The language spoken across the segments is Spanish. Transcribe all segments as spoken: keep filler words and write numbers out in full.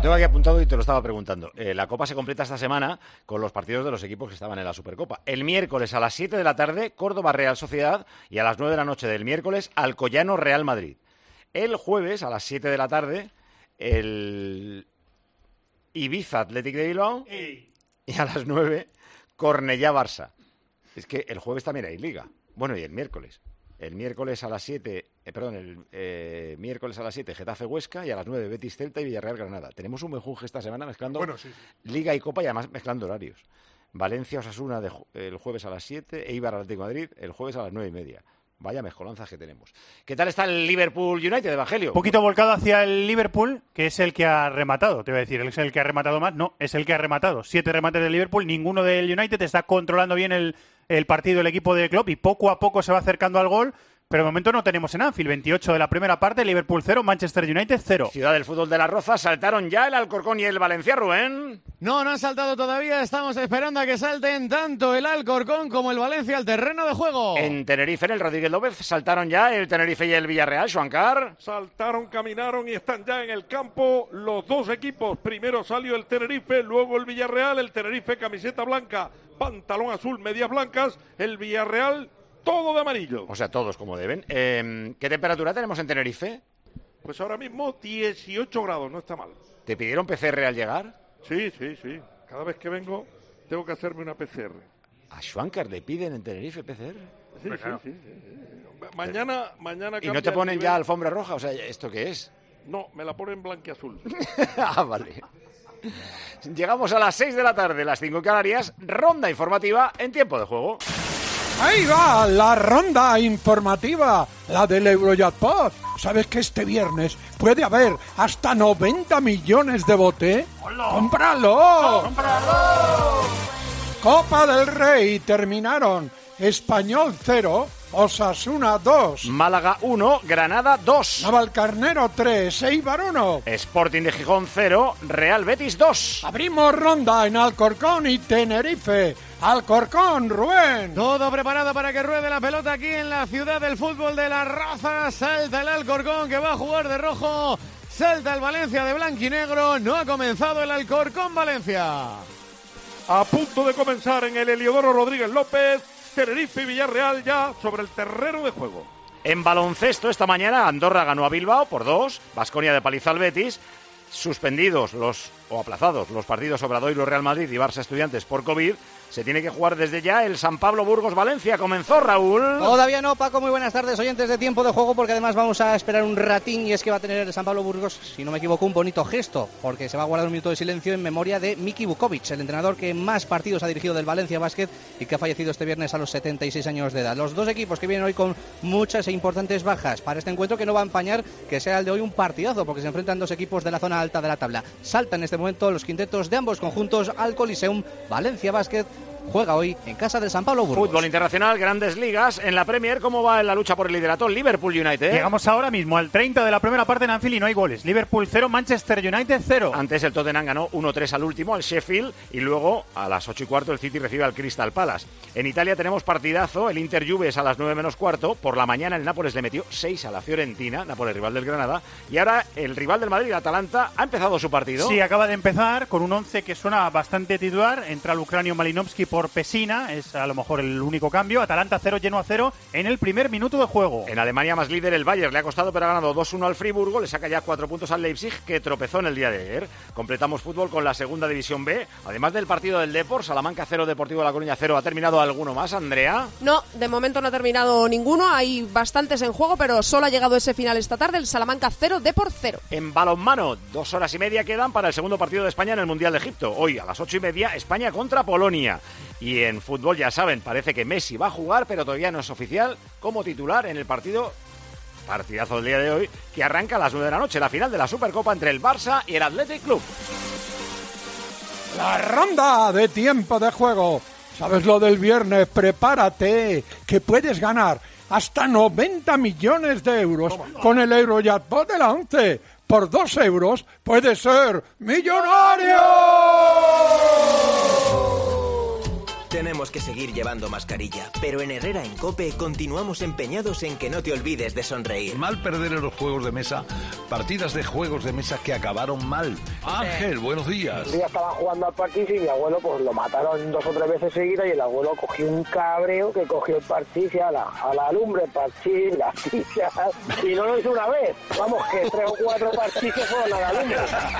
tengo aquí apuntado y te lo estaba preguntando. Eh, la Copa se completa esta semana con los partidos de los equipos que estaban en la Supercopa. El miércoles a las siete de la tarde, Córdoba Real Sociedad, y a las nueve de la noche del miércoles, Alcoyano Real Madrid. El jueves a las siete de la tarde, el Ibiza Athletic de Bilbao, Ey. y a las nueve, Cornellá Barça. Es que el jueves también hay Liga. Bueno, y el miércoles. El miércoles a las siete, eh, perdón, el eh, miércoles a las siete, Getafe Huesca, y a las nueve, Betis Celta y Villarreal Granada. Tenemos un mejunje esta semana mezclando Bueno, sí, sí. Liga y Copa y además mezclando horarios. Valencia Osasuna de, el jueves a las siete, Eibar Atlético de Madrid el jueves a las nueve y media. Vaya mezcolanzas que tenemos. ¿Qué tal está el Liverpool United, Evangelio? Un poquito volcado hacia el Liverpool, que es el que ha rematado, te voy a decir. ¿Es el que ha rematado más? No, es el que ha rematado. Siete remates del Liverpool, ninguno del United. Está controlando bien el, el partido el equipo de Klopp y poco a poco se va acercando al gol. Pero de momento no tenemos en Anfield. veintiocho de la primera parte, Liverpool cero, Manchester United cero. Ciudad del fútbol de Las Rozas, ¿saltaron ya el Alcorcón y el Valencia, Rubén? No, no han saltado todavía. Estamos esperando a que salten tanto el Alcorcón como el Valencia al terreno de juego. En Tenerife, en el Rodríguez López, ¿saltaron ya el Tenerife y el Villarreal, Xuancar? Saltaron, caminaron y están ya en el campo los dos equipos. Primero salió el Tenerife, luego el Villarreal. El Tenerife camiseta blanca, pantalón azul, medias blancas. El Villarreal todo de amarillo. O sea, todos como deben. Eh, ¿Qué temperatura tenemos en Tenerife? Pues ahora mismo dieciocho grados, no está mal. ¿Te pidieron P C R al llegar? Sí, sí, sí. Cada vez que vengo tengo que hacerme una P C R. ¿A Schwanker le piden en Tenerife P C R? Sí, sí, sí, sí, sí. Mañana, mañana ¿Y no te ponen ya alfombra roja? O sea, ¿esto qué es? No, me la ponen blanquiazul. Ah, vale. Llegamos a las seis de la tarde, las cinco en Canarias, ronda informativa en tiempo de juego. Ahí va la ronda informativa, la del Eurojackpot. ¿Sabes que este viernes puede haber hasta noventa millones de bote? ¡Hola! ¡Cómpralo! ¡Cómpralo! Copa del Rey terminaron. Español cero, Osasuna dos. Málaga uno, Granada dos. Navalcarnero tres, Eibar uno. Sporting de Gijón cero, Real Betis dos. Abrimos ronda en Alcorcón y Tenerife. Alcorcón, Rubén. Todo preparado para que ruede la pelota aquí en la ciudad del fútbol de Las Rozas. Salta el Alcorcón que va a jugar de rojo. Salta el Valencia de blanquinegro. No ha comenzado el Alcorcón Valencia. A punto de comenzar en el Heliodoro Rodríguez López. Tenerife y Villarreal ya sobre el terreno de juego. En baloncesto esta mañana Andorra ganó a Bilbao por dos, Baskonia de paliza al Betis, suspendidos los o aplazados los partidos Obradoiro Real Madrid y Barça Estudiantes por COVID. Se tiene que jugar desde ya el San Pablo Burgos Valencia. Comenzó, Raúl. Todavía no, Paco. Muy buenas tardes, oyentes de Tiempo de Juego, porque además vamos a esperar un ratín y es que va a tener el San Pablo Burgos, si no me equivoco, un bonito gesto, porque se va a guardar un minuto de silencio en memoria de Miki Vukovic, el entrenador que más partidos ha dirigido del Valencia Basket y que ha fallecido este viernes a los setenta y seis años de edad. Los dos equipos que vienen hoy con muchas e importantes bajas para este encuentro, que no va a empañar que sea el de hoy un partidazo, porque se enfrentan dos equipos de la zona alta de la tabla. Saltan en este momento los quintetos de ambos conjuntos al Coliseum. Valencia Basket juega hoy en casa del San Pablo Burgos. Fútbol internacional, grandes ligas. En la Premier, ¿cómo va en la lucha por el liderato? Liverpool United. Llegamos ahora mismo al treinta de la primera parte en Anfield y no hay goles. Liverpool cero, Manchester United cero. Antes el Tottenham ganó uno tres al último, al Sheffield, y luego a las ocho y cuarto el City recibe al Crystal Palace. En Italia tenemos partidazo, el Inter Juve es a las nueve menos cuarto. Por la mañana el Nápoles le metió seis a la Fiorentina, Nápoles rival del Granada. Y ahora el rival del Madrid, Atalanta, ha empezado su partido. Sí, acaba de empezar con un once que suena bastante titular. Entra el ucranio Malinovsky por Pesina. Es a lo mejor el único cambio. Atalanta cero, Genoa cero en el primer minuto de juego. En Alemania más líder el Bayern, le ha costado pero ha ganado dos uno al Friburgo, le saca ya cuatro puntos al Leipzig que tropezó en el día de ayer. Completamos fútbol con la segunda división B, además del partido del Depor, Salamanca cero, Deportivo de La Coruña cero. ¿Ha terminado alguno más, Andrea? No, de momento no ha terminado ninguno, hay bastantes en juego, pero solo ha llegado ese final esta tarde, el Salamanca cero, Depor cero. En balonmano, dos horas y media quedan para el segundo partido de España en el Mundial de Egipto. Hoy a las ocho y media, España contra Polonia. Y en fútbol, ya saben, parece que Messi va a jugar, pero todavía no es oficial, como titular en el partido, partidazo del día de hoy, que arranca a las nueve de la noche, la final de la Supercopa entre el Barça y el Athletic Club. La ronda de tiempo de juego. ¿Sabes lo del viernes? Prepárate, que puedes ganar hasta noventa millones de euros con el Eurojackpot de la once. Por dos euros puedes ser millonario. Tenemos tenemos que seguir llevando mascarilla, pero en Herrera en COPE continuamos empeñados en que no te olvides de sonreír. Mal perder en los juegos de mesa, partidas de juegos de mesa que acabaron mal. Ángel, buenos días. Un día estaban jugando al parchís y mi abuelo pues lo mataron dos o tres veces seguidas y el abuelo cogió un cabreo que cogió el parchís y a la, a la lumbre, el parchís, las fichas, y no lo hizo una vez. Vamos, que tres o cuatro parchises fueron a la lumbre.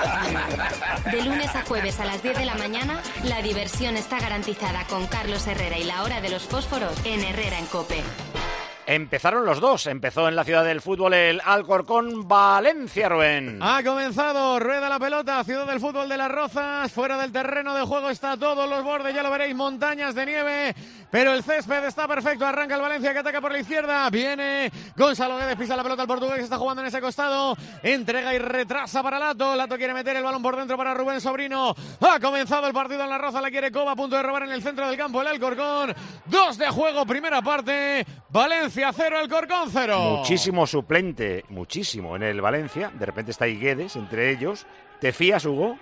De lunes a jueves a las diez de la mañana, la diversión está garantizada con Carlos Herrera y la hora de los fósforos en Herrera en COPE. Empezaron los dos. Empezó en la ciudad del fútbol el Alcorcón Valencia, Rubén. Ha comenzado, rueda la pelota, ciudad del fútbol de Las Rozas, fuera del terreno de juego está todos los bordes, ya lo veréis, montañas de nieve, pero el césped está perfecto, arranca el Valencia que ataca por la izquierda, viene Gonzalo Guedes, pisa la pelota al portugués que está jugando en ese costado, entrega y retrasa para Lato, Lato quiere meter el balón por dentro para Rubén Sobrino, ha comenzado el partido en Las Rozas, la quiere Coba, a punto de robar en el centro del campo el Alcorcón, dos de juego, primera parte, Valencia cero, Alcorcón cero. Muchísimo suplente, muchísimo en el Valencia. De repente está Guedes entre ellos. ¿Te fías, Hugo?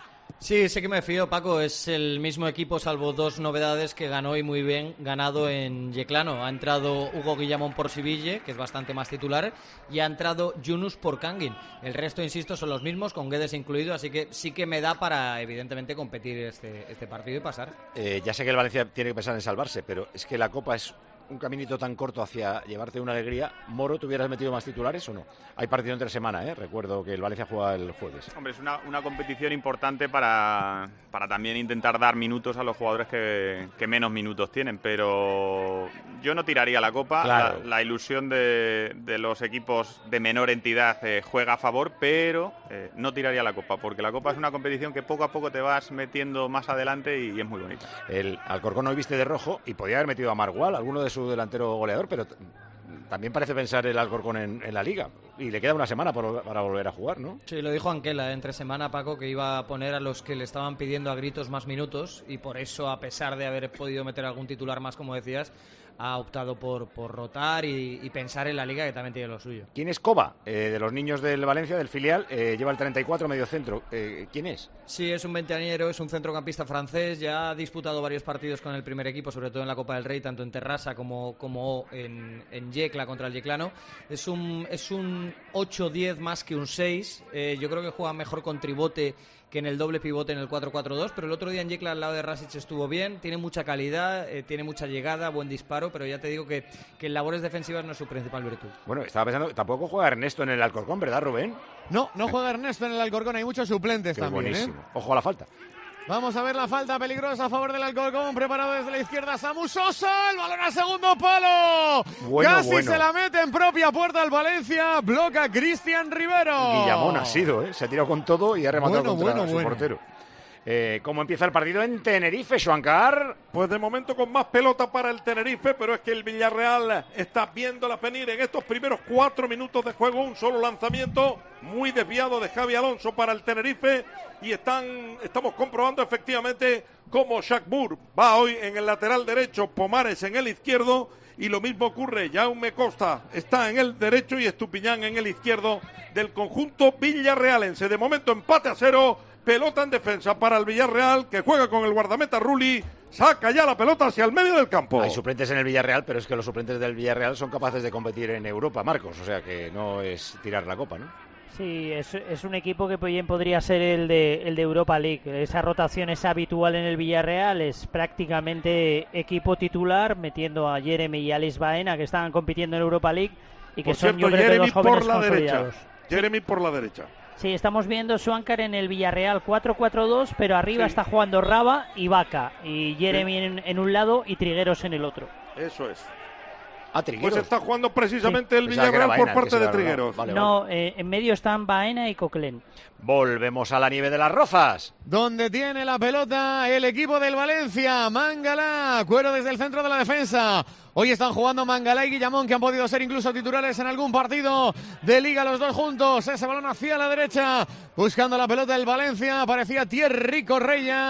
Sí, sé que me fío, Paco. Es el mismo equipo, salvo dos novedades que ganó y muy bien ganado en Yeclano. Ha entrado Hugo Guillamón por Siville, que es bastante más titular, y ha entrado Yunus por Kangin. El resto, insisto, son los mismos, con Guedes incluido, así que sí que me da para, evidentemente, competir este, este partido y pasar. Eh, ya sé que el Valencia tiene que pensar en salvarse, pero es que la Copa es un caminito tan corto hacia llevarte una alegría. Moro, ¿te hubieras metido más titulares o no? Hay partido entre semana, ¿eh? Recuerdo que el Valencia juega el jueves. Hombre, es una, una competición importante para, para también intentar dar minutos a los jugadores que, que menos minutos tienen, pero yo no tiraría la Copa. Claro. La, la ilusión de, de los equipos de menor entidad eh, juega a favor, pero eh, no tiraría la Copa, porque la Copa es una competición que poco a poco te vas metiendo más adelante y, y es muy bonita. El Alcorcón hoy viste de rojo y podía haber metido a Margual, alguno de su delantero goleador, pero t- también parece pensar el Alcorcón en, en la Liga. Y le queda una semana por, para volver a jugar, ¿no? Sí, lo dijo Anquela entre semana, Paco, que iba a poner a los que le estaban pidiendo a gritos más minutos y por eso, a pesar de haber podido meter algún titular más, como decías, ha optado por, por rotar y, y pensar en la Liga, que también tiene lo suyo. ¿Quién es Coba? Eh, de los niños del Valencia, del filial, eh, lleva el treinta y cuatro, medio centro. Eh, ¿Quién es? Sí, es un veinteañero, es un centrocampista francés, ya ha disputado varios partidos con el primer equipo, sobre todo en la Copa del Rey, tanto en Terrassa como, como en, en Yecla contra el Yeclano. Es un, es un ocho diez más que un seis, eh, yo creo que juega mejor con tribote que en el doble pivote en el cuatro cuatro dos, pero el otro día en Yecla al lado de Rasic estuvo bien, tiene mucha calidad, eh, tiene mucha llegada, buen disparo, pero ya te digo que, que en labores defensivas no es su principal virtud. Bueno, estaba pensando, tampoco juega Ernesto en el Alcorcón, ¿verdad, Rubén? No, no juega Ernesto en el Alcorcón, hay muchos suplentes Qué también. buenísimo. ¿eh? Ojo a la falta. Vamos a ver la falta peligrosa a favor del Alcorcón, preparado desde la izquierda Samu Sosa, el balón al segundo palo, bueno, casi bueno. se la mete en propia puerta al Valencia, bloca Cristian Rivero. Guillamón ha sido, ¿eh? Se ha tirado con todo y ha rematado Bueno, contra bueno, su bueno. portero. Eh, ¿Cómo empieza el partido en Tenerife, Xuancar? Pues de momento con más pelota para el Tenerife, pero es que el Villarreal está viéndola venir en estos primeros cuatro minutos de juego. Un solo lanzamiento muy desviado de Javi Alonso para el Tenerife y están, estamos comprobando efectivamente cómo Shakbur va hoy en el lateral derecho, Pomares en el izquierdo y lo mismo ocurre, Jaume Costa está en el derecho y Estupiñán en el izquierdo del conjunto villarrealense. De momento empate a cero. Pelota en defensa para el Villarreal, que juega con el guardameta Rulli. Saca ya la pelota hacia el medio del campo. Hay suplentes en el Villarreal, pero es que los suplentes del Villarreal son capaces de competir en Europa, Marcos. O sea que no es tirar la copa, ¿no? Sí, es, es un equipo que bien podría ser el de, el de Europa League. Esa rotación es habitual en el Villarreal, es prácticamente equipo titular, metiendo a Jeremy y a Alex Baena, que estaban compitiendo en Europa League y que Por son, cierto, yo creo, que Jeremy dos jóvenes por la consolidados. derecha. Jeremy por la derecha. Sí, estamos viendo Xuancar en el Villarreal cuatro cuatro dos, pero arriba Sí. está jugando Raba y Vaca, y Jeremy sí. en, en un lado y Trigueros en el otro. Eso es. Ah, Trigueros. Pues está jugando precisamente Sí. el Villarreal Baena, por parte de era Trigueros. vale, no, vale. eh, en medio están Baena y Coquelin. Volvemos a la nieve de las Rozas. Donde tiene la pelota el equipo del Valencia. Mangala, Cuero desde el centro de la defensa. Hoy están jugando Mangala y Guillamón, que han podido ser incluso titulares en algún partido de Liga los dos juntos. Ese balón hacia la derecha, buscando la pelota del Valencia. Parecía Thierry Correia,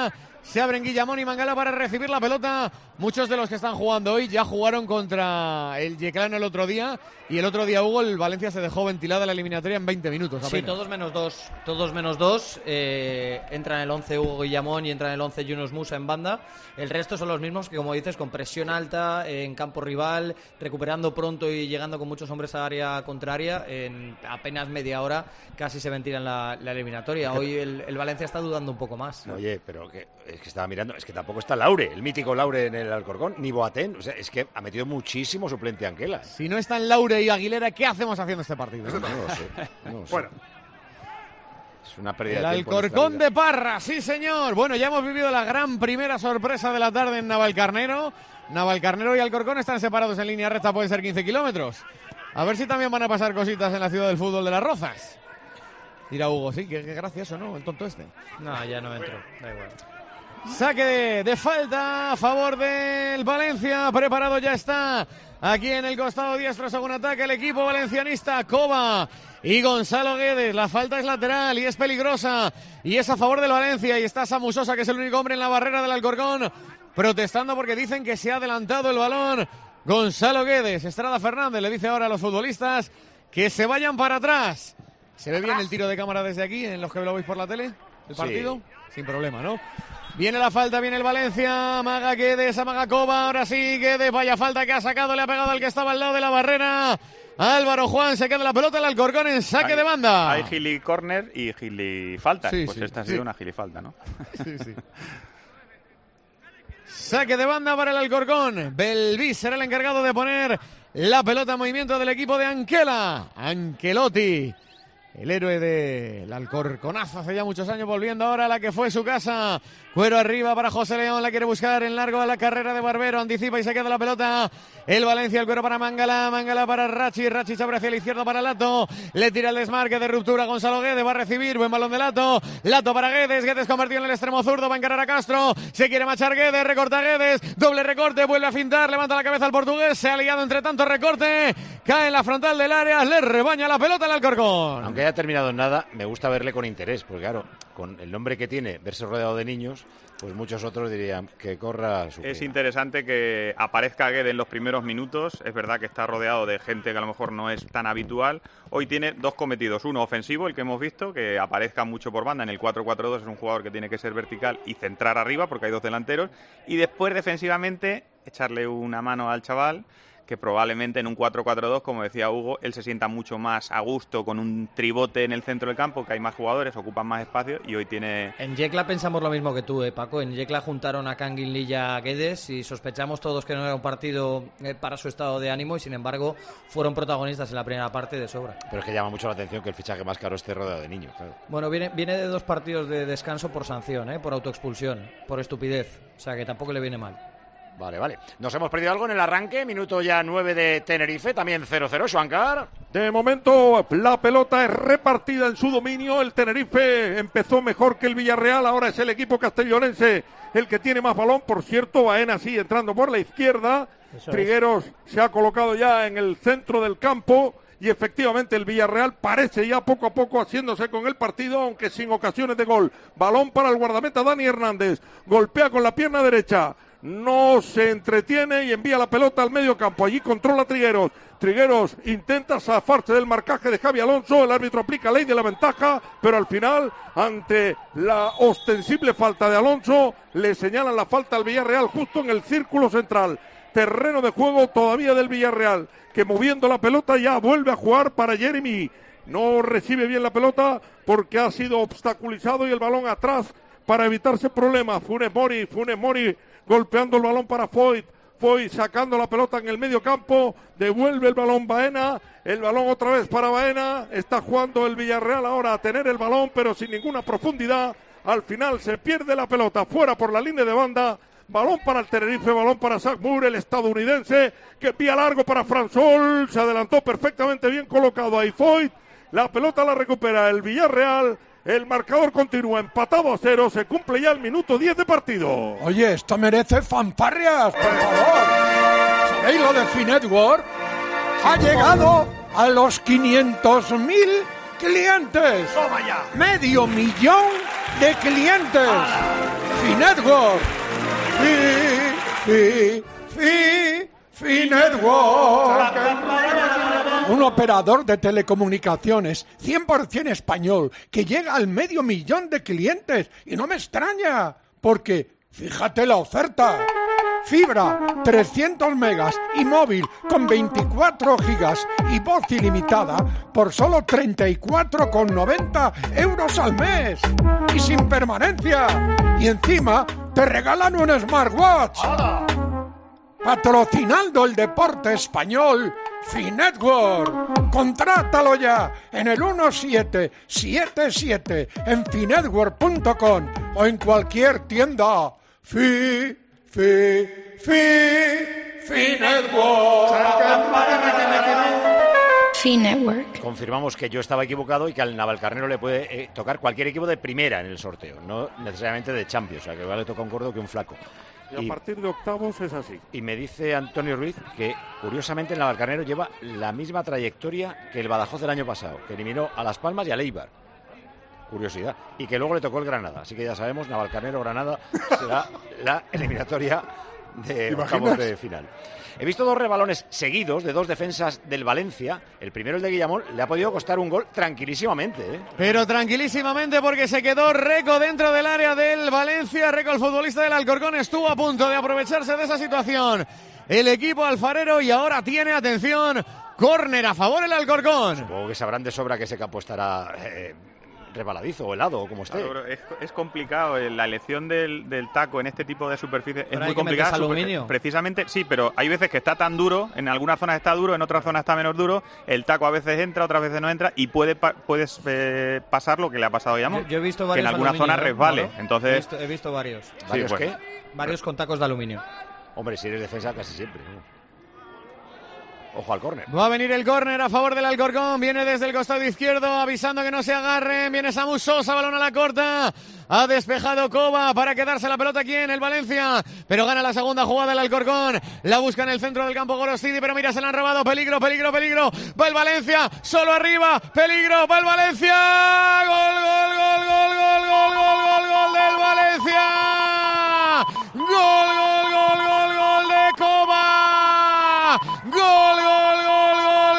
Se abren Guillamón y Mangala para recibir la pelota. Muchos de los que están jugando hoy ya jugaron contra el Yeclano el otro día. Y el otro día, Hugo, el Valencia se dejó ventilada la eliminatoria en veinte minutos. Sí, apenas. todos menos dos. Todos menos dos. Eh, entra en el once Hugo Guillamón y entra en el once Yunus Musa en banda. El resto son los mismos que, como dices, con presión alta, eh, en campo rival, recuperando pronto y llegando con muchos hombres a área contraria. En apenas media hora casi se ventilan la, la eliminatoria. Hoy el, el Valencia está dudando un poco más. Oye, pero que, es que estaba mirando, es que tampoco está Laure, el mítico Laure en el Alcorcón, ni Boateng. O sea, es que ha metido muchísimo suplente Anquela. Si no están Laure y Aguilera, ¿qué hacemos haciendo este partido? No, no lo sé. No lo sé. Bueno. Es una pérdida El de tiempo. Alcorcón de Parra, sí señor. Bueno, ya hemos vivido la gran primera sorpresa de la tarde en Navalcarnero. Navalcarnero y Alcorcón están separados en línea recta, pueden ser quince kilómetros. A ver si también van a pasar cositas en la ciudad del fútbol de Las Rozas. Dirá Hugo, sí, qué, qué gracioso, ¿no? El tonto este. No, ya no entro, da igual. Saque de, de falta a favor del Valencia. Preparado ya está. Aquí en el costado diestro, según ataque el equipo valencianista. Coba y Gonzalo Guedes. La falta es lateral y es peligrosa. Y es a favor del Valencia. Y está Samu Sosa, que es el único hombre en la barrera del Alcorcón, protestando porque dicen que se ha adelantado el balón. Gonzalo Guedes. Estrada Fernández le dice ahora a los futbolistas que se vayan para atrás. ¿Se ve bien el tiro de cámara desde aquí, en los que lo veis por la tele? ¿El partido? Sí. Sin problema, ¿no? Viene la falta, viene el Valencia, amaga Guedes, amaga Coba, ahora sí Guedes, vaya falta que ha sacado, le ha pegado al que estaba al lado de la barrera. Álvaro Juan, se queda la pelota, el Alcorcón en saque hay, de banda. Hay gili corner y gili falta, sí, pues sí, esta ha sí. sido una gili falta, ¿no? Sí, sí. Saque de banda para el Alcorcón. Belvis será el encargado de poner la pelota en movimiento del equipo de Anquela. Ancelotti, el héroe del Alcorconazo hace ya muchos años, volviendo ahora a la que fue su casa. Cuero arriba para José León, la quiere buscar en largo a la carrera de Barbero, anticipa y se queda la pelota. El Valencia, el cuero para Mangala, Mangala para Rachi, Rachi se abre hacia la izquierda para Lato, le tira el desmarque de ruptura Gonzalo Guedes, va a recibir, buen balón de Lato, Lato para Guedes, Guedes convertido en el extremo zurdo, va a encarar a Castro, se quiere machar Guedes, recorta Guedes, doble recorte, vuelve a fintar, levanta la cabeza al portugués, se ha liado entre tanto recorte, cae en la frontal del área, le rebaña la pelota al Alcorcón. Aunque haya terminado en nada, me gusta verle con interés, porque claro, con el nombre que tiene, verse rodeado de niños, pues muchos otros dirían que corra su Es prima. interesante que aparezca Guedes en los primeros minutos. Es verdad que está rodeado de gente que a lo mejor no es tan habitual. Hoy tiene dos cometidos. Uno ofensivo, el que hemos visto, que aparezca mucho por banda. En el cuatro cuatro dos es un jugador que tiene que ser vertical y centrar arriba porque hay dos delanteros. Y después, defensivamente, echarle una mano al chaval, que probablemente en un cuatro cuatro dos, como decía Hugo, él se sienta mucho más a gusto con un tribote en el centro del campo, que hay más jugadores, ocupan más espacio y hoy tiene... En Yecla pensamos lo mismo que tú, eh, Paco. En Yecla juntaron a Kangin y a Guedes y sospechamos todos que no era un partido eh, para su estado de ánimo y sin embargo fueron protagonistas en la primera parte de sobra. Pero es que llama mucho la atención que el fichaje más caro esté rodeado de niños, claro. Bueno, viene, viene de dos partidos de descanso por sanción, eh, por autoexpulsión, por estupidez. O sea que tampoco le viene mal. Vale, vale. Nos hemos perdido algo en el arranque. Minuto ya nueve de Tenerife. También cero cero, Xuancar. De momento la pelota es repartida en su dominio. El Tenerife empezó mejor que el Villarreal. Ahora es el equipo castellonense el que tiene más balón. Por cierto, Baena sí entrando por la izquierda. Eso Trigueros es. se ha colocado ya en el centro del campo. Y efectivamente el Villarreal parece ya poco a poco haciéndose con el partido, aunque sin ocasiones de gol. Balón para el guardameta Dani Hernández. Golpea con la pierna derecha. No se entretiene y envía la pelota al medio campo. Allí controla Trigueros. Trigueros intenta zafarse del marcaje de Javi Alonso. El árbitro aplica ley de la ventaja, pero al final, ante la ostensible falta de Alonso, le señalan la falta al Villarreal justo en el círculo central. Terreno de juego todavía del Villarreal, que moviendo la pelota ya vuelve a jugar para Jeremy. No recibe bien la pelota porque ha sido obstaculizado y el balón atrás para evitarse problemas. Funes Mori, Funes Mori golpeando el balón para Foyt. Foyt sacando la pelota en el medio campo. Devuelve el balón Baena. El balón otra vez para Baena. Está jugando el Villarreal ahora a tener el balón, pero sin ninguna profundidad. Al final se pierde la pelota fuera por la línea de banda. Balón para el Tenerife, balón para Zach Moore, el estadounidense, que envía largo para Fransol. Se adelantó perfectamente bien colocado ahí Foyt. La pelota la recupera el Villarreal. El marcador continúa empatado a cero. Se cumple ya el minuto diez de partido. Oye, esto merece fanfarrias, por favor. ¿Sabéis lo de Finetwork? Ha llegado a los quinientos mil clientes. ¡Toma ya! Medio millón de clientes. Finetwork. Fi, fi, fi, Finetwork. Un operador de telecomunicaciones cien por ciento español que llega al medio millón de clientes. Y no me extraña, porque fíjate la oferta. Fibra, trescientos megas y móvil con veinticuatro gigas y voz ilimitada por solo treinta y cuatro con noventa euros al mes. Y sin permanencia. Y encima te regalan un smartwatch. Patrocinando el deporte español, Finetwork. Contrátalo ya en el uno siete siete siete en finetwork punto com o en cualquier tienda. Fi, fi, fi, Finetwork. Finetwork. Confirmamos que yo estaba equivocado y que al Navalcarnero le puede eh, tocar cualquier equipo de primera en el sorteo, no necesariamente de Champions, o sea que igual le toca un gordo que un flaco. Y a y, partir de octavos es así. Y me dice Antonio Ruiz que, curiosamente, el Navalcarnero lleva la misma trayectoria que el Badajoz del año pasado, que eliminó a Las Palmas y al Eibar. Curiosidad. Y que luego le tocó el Granada. Así que ya sabemos, Navalcarnero-Granada será la eliminatoria de octavos de final. He visto dos rebalones seguidos de dos defensas del Valencia. El primero, el de Guillamón, le ha podido costar un gol tranquilísimamente, ¿eh? Pero tranquilísimamente, porque se quedó Reco dentro del área del Valencia. Reco, el futbolista del Alcorcón, estuvo a punto de aprovecharse de esa situación el equipo alfarero y ahora tiene, atención, córner a favor el Alcorcón. Supongo que sabrán de sobra que ese campo estará eh, rebaladizo o helado o como esté. Claro, es, es complicado, la elección del, del taco en este tipo de superficie es muy que complicada. Aluminio. Precisamente, sí, pero hay veces que está tan duro, en algunas zonas está duro, en otras zonas está menos duro, el taco a veces entra, otras veces no entra y puede pa puedes eh, pasar lo que le ha pasado a Guillamón. Yo, yo he visto varios que en algunas zonas resbale, ¿no? entonces... He visto, he visto varios. ¿Varios sí, pues, qué? Varios con tacos de aluminio. Hombre, si eres defensa casi siempre, ¿no? Ojo al córner. Va a venir el córner a favor del Alcorcón. Viene desde el costado izquierdo avisando que no se agarren. Viene Samu Sosa, balón a la corta. Ha despejado Coba para quedarse la pelota aquí en el Valencia. Pero gana la segunda jugada el Alcorcón. La busca en el centro del campo Gorostidi. Pero mira, se la han robado. Peligro, peligro, peligro. Va el Valencia. Solo arriba. Peligro. Va el Valencia. Gol, gol, gol, gol, gol, gol, gol, gol, gol del Valencia. Gol, gol, gol, gol, gol de Coba. Gol, gol, gol, gol,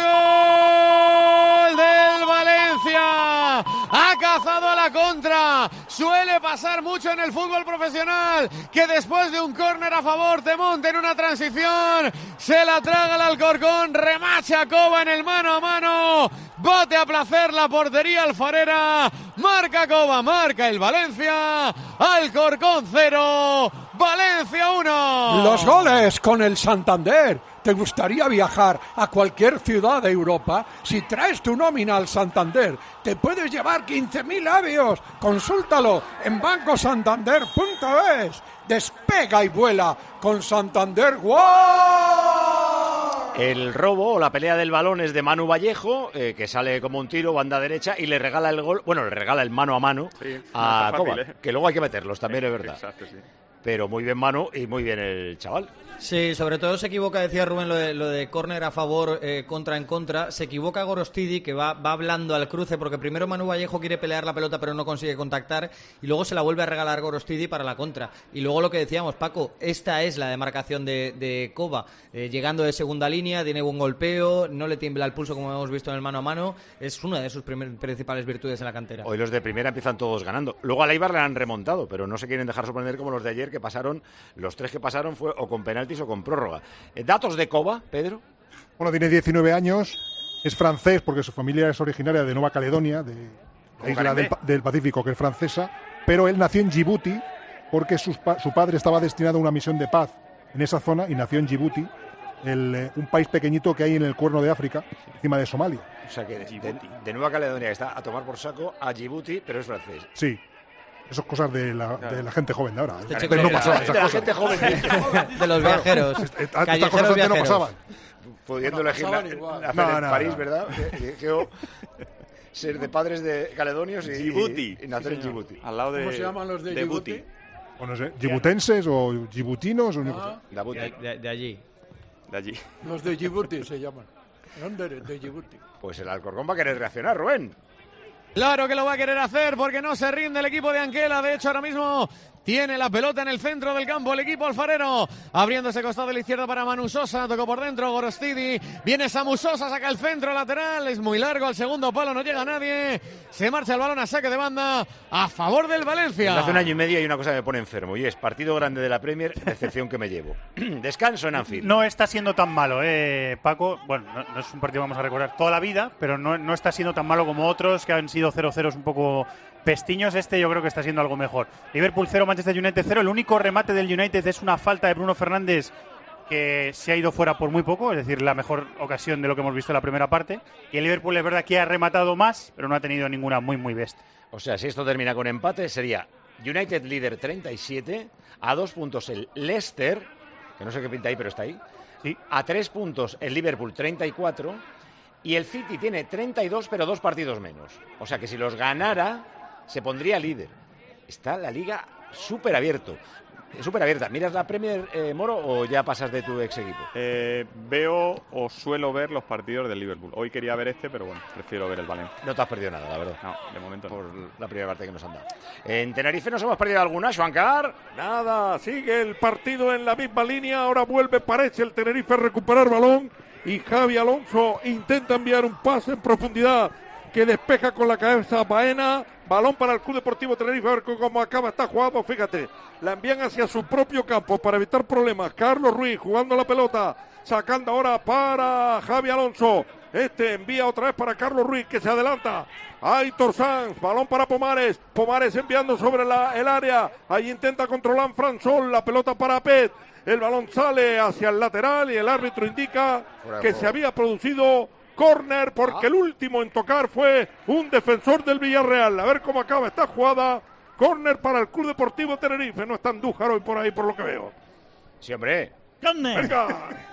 gol del Valencia. Ha cazado a la contra. Suele pasar mucho en el fútbol profesional que después de un córner a favor te monten una transición. Se la traga el Alcorcón. Remacha Coba en el mano a mano. Bate a placer la portería alfarera. Marca Coba, marca el Valencia. Alcorcón cero, Valencia uno. Los goles con el Santander. ¿Te gustaría viajar a cualquier ciudad de Europa? Si traes tu nómina al Santander, te puedes llevar quince mil avios. Consúltalo en banco santander punto es. Despega y vuela con Santander. ¡Wow! El robo o la pelea del balón es de Manu Vallejo, eh, que sale como un tiro, banda derecha, y le regala el gol, bueno, le regala el mano a mano sí, a no Coba, fácil, ¿eh? que luego hay que meterlos, también es verdad. Exacto, sí. Pero muy bien Manu y muy bien el chaval. Sí, sobre todo se equivoca, decía Rubén, lo de, lo de córner a favor, eh, contra en contra. Se equivoca Gorostidi, que va, va hablando al cruce, porque primero Manu Vallejo quiere pelear la pelota pero no consigue contactar, y luego se la vuelve a regalar Gorostidi para la contra. Y luego lo que decíamos, Paco, esta es la demarcación de, de Coba, eh, llegando de segunda línea, tiene buen golpeo, no le tiembla el pulso como hemos visto en el mano a mano, es una de sus primer, principales virtudes en la cantera. Hoy los de primera empiezan todos ganando. Luego a Eibar le han remontado, pero no se quieren dejar sorprender como los de ayer, que pasaron, los tres que pasaron fue o con penaltis o con prórroga. ¿Datos de Coba, Pedro? Bueno, tiene diecinueve años, es francés porque su familia es originaria de Nueva Caledonia, de la isla del, del Pacífico, que es francesa, pero él nació en Djibouti porque sus pa su padre estaba destinado a una misión de paz en esa zona y nació en Djibouti, el, eh, un país pequeñito que hay en el Cuerno de África, encima de Somalia. O sea que de, de, de Nueva Caledonia, que está a tomar por saco, a Djibouti, pero es francés. Sí. Eso es cosas de la, de la gente joven de ahora. Este Antes no pasaba esas de la cosas. gente joven. De los viajeros. Estas cosas antes no pasaban. Pudiendo elegir la, nacer no, no, en París, no. ¿verdad? Eligió ser de padres de caledonios y, Djibouti. y, y nacer sí, en Djibouti. Al lado de, ¿Cómo se llaman los de, de Djibouti? O no sé, djibutenses o djibutinos. O no. de, de, de allí. De allí. Los de Djibouti se llaman. ¿Dónde eres? De Djibouti. Pues el Alcorcón va a querer reaccionar, Rubén. Claro que lo va a querer hacer porque no se rinde el equipo de Anquela. De hecho, ahora mismo tiene la pelota en el centro del campo el equipo alfarero. Abriendo ese costado de la izquierda para Manu Sosa. Tocó por dentro Gorostidi. Viene Samu Sosa, saca el centro lateral. Es muy largo al segundo palo, no llega nadie. Se marcha el balón a saque de banda a favor del Valencia. Desde hace un año y medio hay una cosa que me pone enfermo y es partido grande de la Premier, decepción que me llevo. Descanso en Anfield. No está siendo tan malo, eh, Paco. Bueno, no, no es un partido que vamos a recordar toda la vida, pero no, no está siendo tan malo como otros que han sido cero cero un poco pestiños. Este yo creo que está siendo algo mejor. Liverpool cero, Manchester United cero. El único remate del United es una falta de Bruno Fernández que se ha ido fuera por muy poco, es decir, la mejor ocasión de lo que hemos visto en la primera parte. Y el Liverpool es verdad que ha rematado más, pero no ha tenido ninguna muy, muy bestia. O sea, si esto termina con empate, sería United líder treinta y siete, a dos puntos el Leicester, que no sé qué pinta ahí, pero está ahí, sí. A tres puntos el Liverpool treinta y cuatro, y el City tiene treinta y dos, pero dos partidos menos. O sea que si los ganara, se pondría líder. Está la liga súper abierto. Súper abierta. ¿Miras la Premier, eh, Moro, o ya pasas de tu ex equipo? Eh, veo o suelo ver los partidos del Liverpool. Hoy quería ver este, pero bueno, prefiero ver el Valencia. No te has perdido nada, la verdad. No, de momento no. Por la primera parte que nos han dado. En Tenerife nos hemos perdido alguna, Schwankar. Nada, sigue el partido en la misma línea. Ahora vuelve, parece el Tenerife a recuperar balón. Y Javi Alonso intenta enviar un pase en profundidad que despeja con la cabeza Baena. Balón para el Club Deportivo Tenerife, a ver cómo acaba esta jugada, fíjate, la envían hacia su propio campo para evitar problemas. Carlos Ruiz jugando la pelota, sacando ahora para Javi Alonso. Este envía otra vez para Carlos Ruiz, que se adelanta. Aitor Sanz, balón para Pomares. Pomares enviando sobre la, el área. Ahí intenta controlar Fransol, la pelota para Pet. El balón sale hacia el lateral y el árbitro indica Fuera que se había producido córner porque ah. el último en tocar fue un defensor del Villarreal. A ver cómo acaba esta jugada. Córner para el Club Deportivo Tenerife. No está Andújar hoy por ahí, por lo que veo. Sí, hombre. ¡Córner! ¡Venga!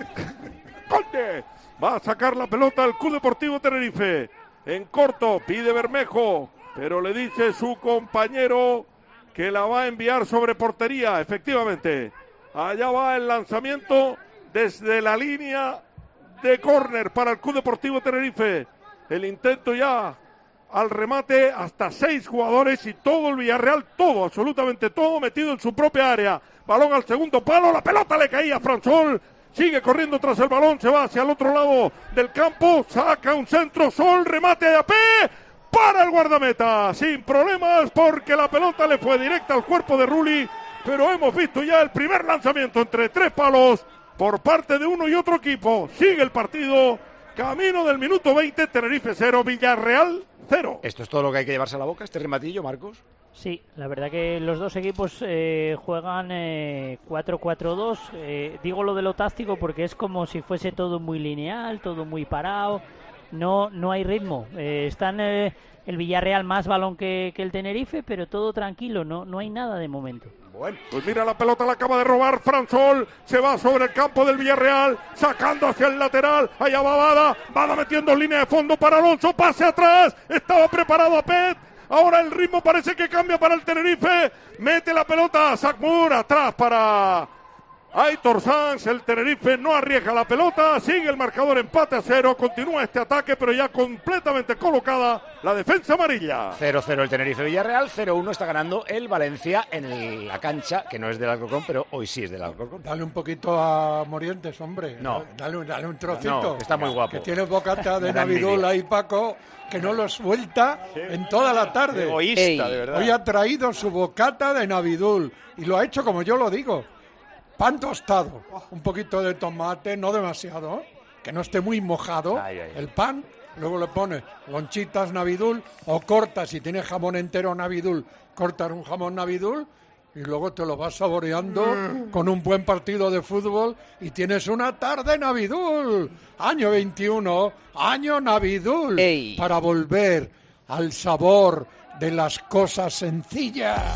¡Córner! Va a sacar la pelota al Club Deportivo Tenerife. En corto, pide Bermejo, pero le dice su compañero que la va a enviar sobre portería. Efectivamente, allá va el lanzamiento desde la línea de córner para el Club Deportivo Tenerife. El intento ya al remate, hasta seis jugadores y todo el Villarreal, todo, absolutamente todo metido en su propia área. Balón al segundo palo, la pelota le caía a Fransol, sigue corriendo tras el balón, se va hacia el otro lado del campo, saca un centro, Sol, remate de A P, para el guardameta, sin problemas porque la pelota le fue directa al cuerpo de Rulli, pero hemos visto ya el primer lanzamiento entre tres palos por parte de uno y otro equipo. Sigue el partido, camino del minuto veinte, Tenerife cero, Villarreal cero. ¿Esto es todo lo que hay que llevarse a la boca, este rematillo, Marcos? Sí, la verdad que los dos equipos eh, juegan eh, cuatro cuatro dos. Eh, digo lo de lo táctico porque es como si fuese todo muy lineal, todo muy parado. No, no hay ritmo. Eh, están eh, el Villarreal más balón que, que el Tenerife, pero todo tranquilo, no, no hay nada de momento. Bueno, pues mira, la pelota la acaba de robar Fransol, se va sobre el campo del Villarreal, sacando hacia el lateral, allá va Bada, Bada metiendo en línea de fondo para Alonso, pase atrás, estaba preparado a Pet, ahora el ritmo parece que cambia para el Tenerife, mete la pelota, Sakmur atrás para Aitor Sanz, el Tenerife no arriesga la pelota, sigue el marcador empate a cero, continúa este ataque, pero ya completamente colocada la defensa amarilla. cero cero el Tenerife Villarreal, cero uno está ganando el Valencia en el, la cancha, que no es del Alcorcón, pero hoy sí es del Alcorcón. Dale un poquito a Morientes, hombre. No. Dale, dale un trocito. No, que está muy guapo. Que tiene bocata de Navidul ahí, Paco, que no lo suelta sí. en toda la tarde. Egoísta, de verdad. Hoy ha traído su bocata de Navidul y lo ha hecho como yo lo digo. Pan tostado, un poquito de tomate, no demasiado, que no esté muy mojado, ay, ay. el pan, luego le pones lonchitas Navidul o cortas, si tienes jamón entero Navidul, cortas un jamón Navidul y luego te lo vas saboreando mm. con un buen partido de fútbol y tienes una tarde Navidul, año veintiuno, año Navidul, Ey. para volver al sabor de las cosas sencillas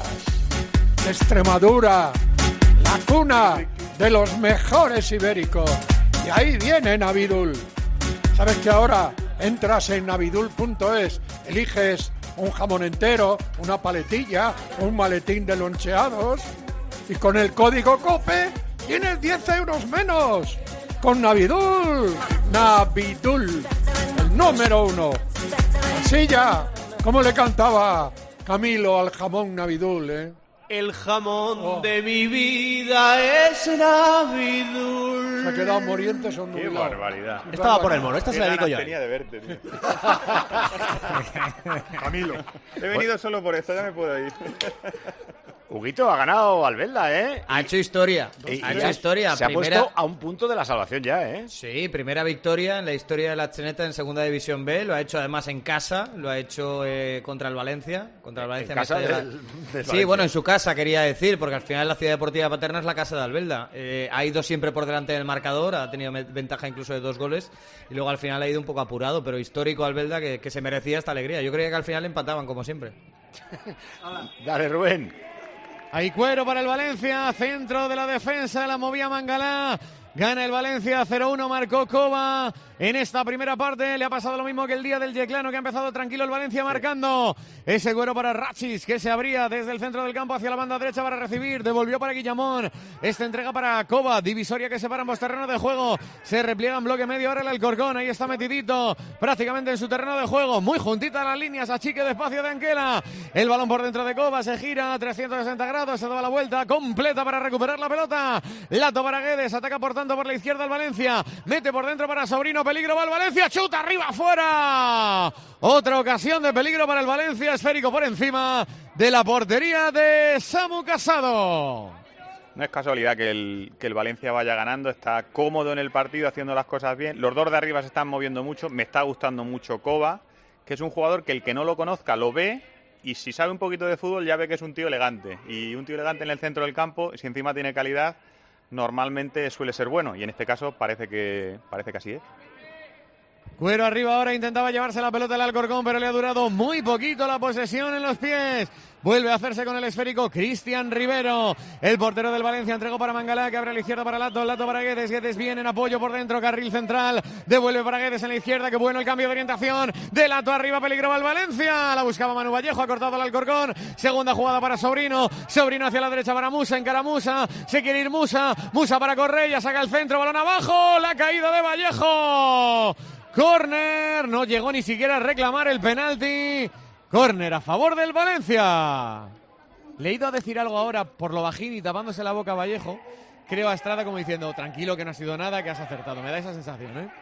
de Extremadura. La cuna de los mejores ibéricos. Y ahí viene Navidul. ¿Sabes que ahora entras en navidul punto es, eliges un jamón entero, una paletilla, un maletín de loncheados y con el código COPE tienes diez euros menos? Con Navidul. Navidul, el número uno. Así ya, ¿Cómo le cantaba Camilo al jamón Navidul, eh? El jamón oh. de mi vida es Navidul. Se ha quedado moriente son Qué barbaridad. Estaba por el mono, esta se la dedico yo. Tenía de verte, tío. Camilo. He venido solo por esto, ya me puedo ir. Huguito ha ganado Albelda, ¿eh? Ha hecho historia. Y, ha y hecho ya, historia. Se primera... ha puesto a un punto de la salvación ya, ¿eh? Sí, primera victoria en la historia de la Cheneta en Segunda División B. Lo ha hecho además en casa. Lo ha hecho eh, contra el Valencia. Contra el Valencia. En casa de del, la... del Sí, Valencia. bueno, en su casa quería decir, porque al final la Ciudad Deportiva Paterna es la casa de Albelda. Eh, ha ido siempre por delante del marcador. Ha tenido ventaja incluso de dos goles. Y luego al final ha ido un poco apurado. Pero histórico Albelda que, que se merecía esta alegría. Yo creía que al final empataban, como siempre. Dale, Rubén. Hay cuero para el Valencia, centro de la defensa, la movía Mangalá. Gana el Valencia, cero uno, marcó Coba. En esta primera parte le ha pasado lo mismo que el día del Yeclano, que ha empezado tranquilo el Valencia marcando. Ese cuero para Rachis, que se abría desde el centro del campo hacia la banda derecha para recibir. Devolvió para Guillamón. Esta entrega para Coba, divisoria que separa ambos terrenos de juego. Se repliega en bloque medio ahora el Alcorcón. Ahí está metidito, prácticamente en su terreno de juego. Muy juntita las líneas, achique despacio de Anquela. El balón por dentro de Coba, se gira a trescientos sesenta grados, se da la vuelta completa para recuperar la pelota. Lato para Guedes, ataca por tanto por la izquierda el Valencia. Mete por dentro para Sobrino, peligro va el Valencia, chuta arriba, fuera. Otra ocasión de peligro para el Valencia, esférico por encima de la portería de Samu Casado. No es casualidad que el, que el Valencia vaya ganando, está cómodo en el partido, haciendo las cosas bien. Los dos de arriba se están moviendo mucho, me está gustando mucho Coba, que es un jugador que el que no lo conozca lo ve, y si sabe un poquito de fútbol ya ve que es un tío elegante. Y un tío elegante en el centro del campo, si encima tiene calidad, normalmente suele ser bueno, y en este caso parece que, parece que así es. Cuero arriba ahora, intentaba llevarse la pelota el Alcorcón, pero le ha durado muy poquito la posesión en los pies. Vuelve a hacerse con el esférico Cristian Rivero. El portero del Valencia entregó para Mangalá, que abre a la izquierda para Lato. Lato para Guedes. Guedes bien en apoyo por dentro. Carril central. Devuelve para Guedes en la izquierda. Qué bueno el cambio de orientación. De Lato arriba, peligro al Valencia. La buscaba Manu Vallejo. Ha cortado el Alcorcón. Segunda jugada para Sobrino. Sobrino hacia la derecha para Musa. Encara Musa. Se quiere ir Musa. Musa para Correia. Saca el centro. Balón abajo. La caída de Vallejo. Córner. No llegó ni siquiera a reclamar el penalti. Córner a favor del Valencia. Le he ido a decir algo ahora por lo bajín y tapándose la boca a Vallejo. Creo a Estrada como diciendo, tranquilo que no ha sido nada, que has acertado. Me da esa sensación, ¿eh?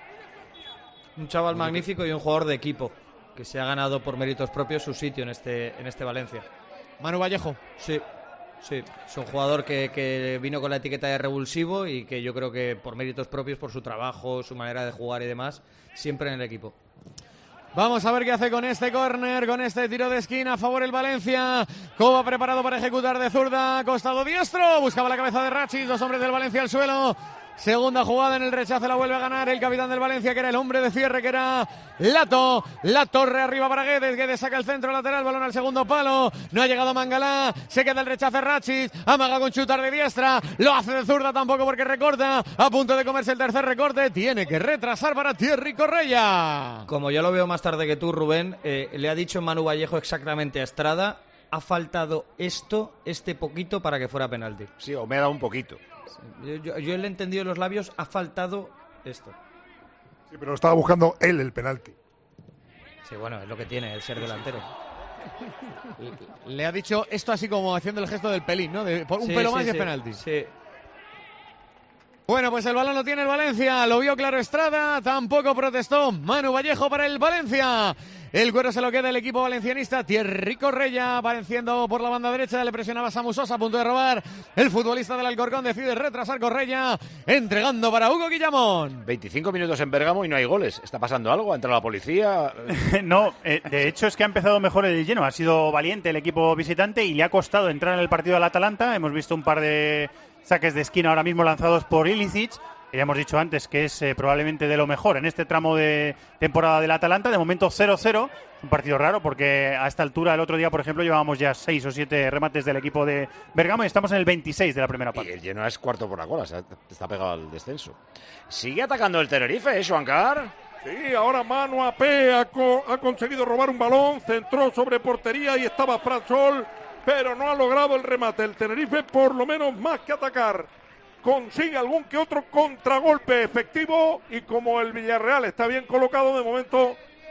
Un chaval magnífico y un jugador de equipo que se ha ganado por méritos propios su sitio en este, en este Valencia. Manu Vallejo. Sí, sí. Es un jugador que, que vino con la etiqueta de revulsivo y que yo creo que por méritos propios, por su trabajo, su manera de jugar y demás, siempre en el equipo. Vamos a ver qué hace con este córner, con este tiro de esquina a favor el Valencia. Coba preparado para ejecutar de zurda, costado diestro. Buscaba la cabeza de Rachis, dos hombres del Valencia al suelo. Segunda jugada en el rechazo, la vuelve a ganar el capitán del Valencia, que era el hombre de cierre, que era Lato. La torre arriba para Guedes. Guedes saca el centro lateral, balón al segundo palo. No ha llegado Mangalá. Se queda el rechazo Rachis. Amaga con chutar de diestra. Lo hace de zurda tampoco porque recorta. A punto de comerse el tercer recorte. Tiene que retrasar para Thierry Correia. Como yo lo veo más tarde que tú, Rubén, eh, le ha dicho Manu Vallejo exactamente a Estrada. Ha faltado esto, este poquito para que fuera penalti. Sí, o me ha dado un poquito. Yo, yo, yo le he entendido en los labios, ha faltado esto. Sí, pero estaba buscando él el penalti. Sí, bueno, es lo que tiene el ser delantero. Le ha dicho esto así como haciendo el gesto del pelín, ¿no? De, por un sí, pelo sí, más sí, y es penalti. Sí. Bueno, pues el balón lo tiene el Valencia, lo vio claro Estrada, tampoco protestó Manu Vallejo para el Valencia. El cuero se lo queda el equipo valencianista. Thierry Correia apareciendo por la banda derecha, le presionaba Samu Sosa a punto de robar. El futbolista del Alcorcón decide retrasar Correia, entregando para Hugo Guillamón. veinticinco minutos en Bérgamo y no hay goles. ¿Está pasando algo? ¿Ha entrado la policía? No, eh, de hecho es que ha empezado mejor el lleno. Ha sido valiente el equipo visitante y le ha costado entrar en el partido al Atalanta. Hemos visto un par de saques de esquina ahora mismo lanzados por Ilicic, que ya hemos dicho antes que es eh, probablemente de lo mejor en este tramo de temporada del Atalanta. De momento cero cero, un partido raro porque a esta altura el otro día, por ejemplo, llevábamos ya seis o siete remates del equipo de Bergamo y estamos en el veintiséis de la primera parte. Y el Genoa es cuarto por la cola, o sea, está pegado al descenso. Sigue atacando el Tenerife, ¿eh, Juancar? Sí, ahora Manu Apé ha, co ha conseguido robar un balón, centró sobre portería y estaba Fransol, pero no ha logrado el remate. El Tenerife, por lo menos más que atacar, consigue algún que otro contragolpe efectivo y como el Villarreal está bien colocado, de momento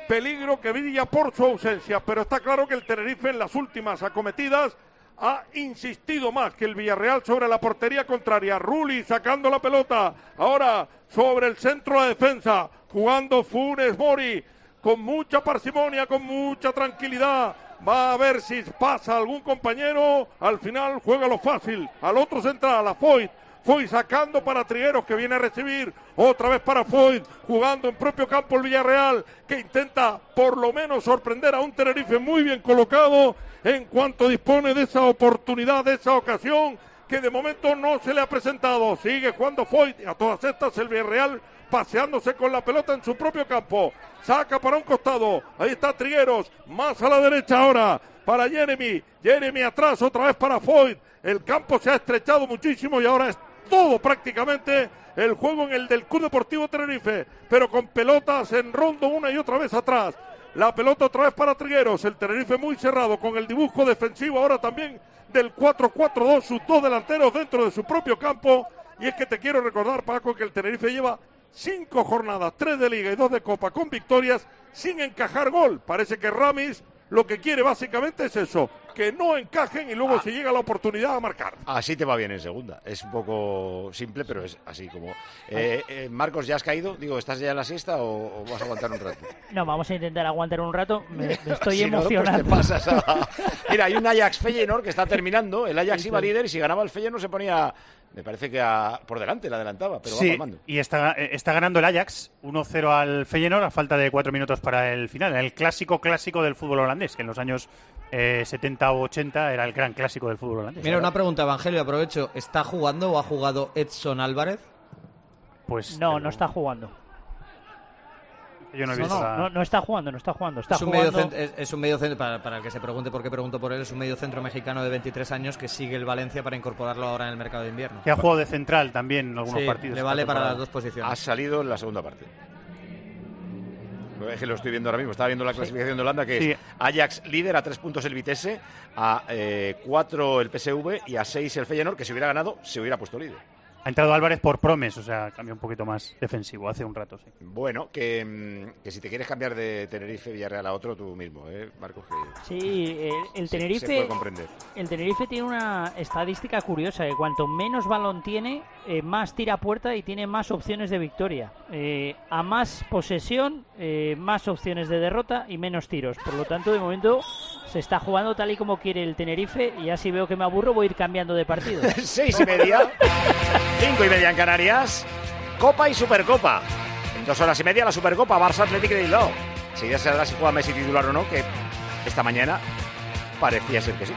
peligro que brilla por su ausencia, pero está claro que el Tenerife en las últimas acometidas ha insistido más que el Villarreal sobre la portería contraria. Rulli sacando la pelota, ahora sobre el centro de defensa, jugando Funes Mori, con mucha parsimonia, con mucha tranquilidad. Va a ver si pasa algún compañero. Al final juega lo fácil. Al otro central, a Foyt. Foyt sacando para Trigueros, que viene a recibir. Otra vez para Foyt, jugando en propio campo el Villarreal, que intenta por lo menos sorprender a un Tenerife muy bien colocado en cuanto dispone de esa oportunidad, de esa ocasión, que de momento no se le ha presentado. Sigue jugando Foyt y a todas estas el Villarreal paseándose con la pelota en su propio campo. Saca para un costado. Ahí está Trigueros. Más a la derecha ahora para Jeremy. Jeremy atrás otra vez para Foyt. El campo se ha estrechado muchísimo y ahora es todo prácticamente el juego en el del Club Deportivo Tenerife. Pero con pelotas en rondo una y otra vez atrás. La pelota otra vez para Trigueros. El Tenerife muy cerrado con el dibujo defensivo ahora también del cuatro cuatro dos. Sus dos delanteros dentro de su propio campo. Y es que te quiero recordar, Paco, que el Tenerife lleva cinco jornadas, tres de Liga y dos de Copa, con victorias sin encajar gol. Parece que Ramis lo que quiere básicamente es eso, que no encajen y luego ah. si llega la oportunidad a marcar. Así te va bien en segunda. Es un poco simple, pero es así como... Eh, eh, Marcos, ¿ya has caído? Digo, ¿estás ya en la siesta o, o vas a aguantar un rato? No, vamos a intentar aguantar un rato. Me, me estoy si emocionando. No, pues te pasas a... Mira, hay un Ajax Feyenoord que está terminando. El Ajax iba líder y si ganaba el Feyenoord se ponía... Me parece que a, por delante la adelantaba, pero sí, va palmando. Y está, está ganando el Ajax uno cero al Feyenoord a falta de cuatro minutos para el final. El clásico clásico del fútbol holandés, que en los años eh, setenta o ochenta era el gran clásico del fútbol holandés. Mira, una pregunta, Evangelio, aprovecho. ¿Está jugando o ha jugado Edson Álvarez? Pues no, no está jugando. Yo no, he no, visto no, la... no, no está jugando, no está jugando. Está es, un jugando... medio centro, es, es un medio centro, para, para el que se pregunte por qué pregunto por él, es un medio centro mexicano de veintitrés años que sigue el Valencia para incorporarlo ahora en el mercado de invierno. Que ha jugado de central también en algunos sí, partidos. le vale para las dos posiciones. Ha salido en la segunda parte. Es que lo estoy viendo ahora mismo, estaba viendo la clasificación sí. de Holanda, que sí. es Ajax líder, a tres puntos el Vitesse, a eh, cuatro el P S V y a seis el Feyenoord, que si hubiera ganado se hubiera puesto líder. Ha entrado Álvarez por Promes, o sea, cambia un poquito más defensivo, hace un rato, sí. Bueno, que, que si te quieres cambiar de Tenerife Villarreal a otro, tú mismo, ¿eh, Marcos? Que sí, el, el Tenerife... Se, se puede comprender. El Tenerife tiene una estadística curiosa, que cuanto menos balón tiene, eh, más tira a puerta y tiene más opciones de victoria. Eh, a más posesión, eh, más opciones de derrota y menos tiros. Por lo tanto, de momento... Se está jugando tal y como quiere el Tenerife y así veo que me aburro, voy a ir cambiando de partido. Seis y media, cinco y media en Canarias, Copa y Supercopa. En dos horas y media la Supercopa, Barça Atlético de Bilbao. Enseguida se sabrá si juega Messi titular o no, que esta mañana parecía ser que sí.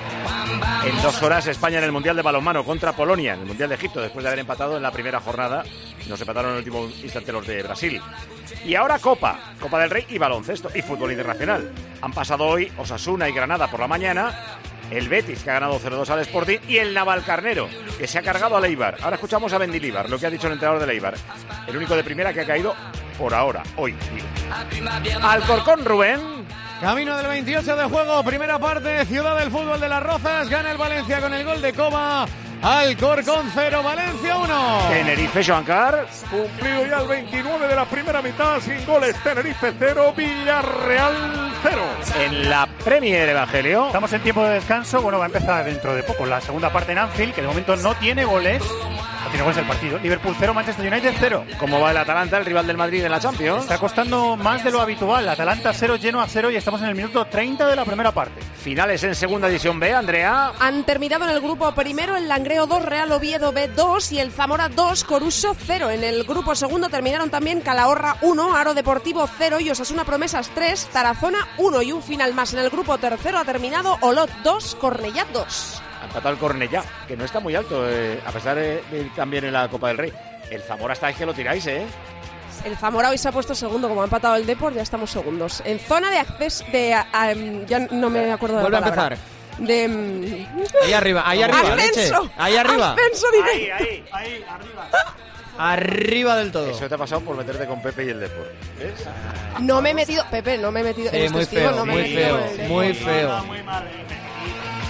En dos horas España en el Mundial de Balonmano contra Polonia, en el Mundial de Egipto, después de haber empatado en la primera jornada. Nos empataron en el último instante los de Brasil. Y ahora Copa, Copa del Rey y baloncesto y fútbol internacional. Han pasado hoy Osasuna y Granada por la mañana, el Betis, que ha ganado cero dos al Sporting, y el Navalcarnero, que se ha cargado al Eibar. Ahora escuchamos a Mendilibar, lo que ha dicho el entrenador del Eibar. El único de primera que ha caído por ahora, hoy. Digo. Alcorcón, Rubén. Camino del veintiocho de juego, primera parte, Ciudad del Fútbol de Las Rozas, gana el Valencia con el gol de Coba. Alcorcón cero, Valencia uno. Tenerife, Joancar. Cumplido ya el veintinueve de la primera mitad, sin goles. Tenerife cero, Villarreal cero. En la Premier, Evangelio. Estamos en tiempo de descanso. Bueno, va a empezar dentro de poco la segunda parte en Anfield, que de momento no tiene goles. No tiene goles el partido. Liverpool cero, Manchester United cero. ¿Cómo va el Atalanta, el rival del Madrid en la Champions? Está costando más de lo habitual. Atalanta cero, Genoa cero y estamos en el minuto treinta de la primera parte. Finales en segunda división B, Andrea. Han terminado en el grupo primero el Langreo dos, Real Oviedo B dos y el Zamora dos, Coruso cero. En el grupo segundo terminaron también Calahorra uno, Aro Deportivo cero y Osasuna Promesas tres, Tarazona uno. Y un final más en el grupo tercero ha terminado Olot dos, Cornellá dos. Ha empatado el Cornellá, que no está muy alto, eh, a pesar de, de ir también en la Copa del Rey. El Zamora estáis que lo tiráis, ¿eh? El Zamora hoy se ha puesto segundo, como ha empatado el Depor, ya estamos segundos. En zona de acceso, de, um, ya no me acuerdo de Vuelve la palabra. a empezar. De... Um... Ahí arriba, ahí arriba, ascenso, leche. Ahí arriba. Ascenso directo. Ahí, ahí, ahí, arriba. Arriba del todo. Eso te ha pasado por meterte con Pepe y el Depor. ¿Ves? No me he metido, Pepe, no me he metido. Sí, en muy testigo, feo, no me muy he metido feo, muy feo.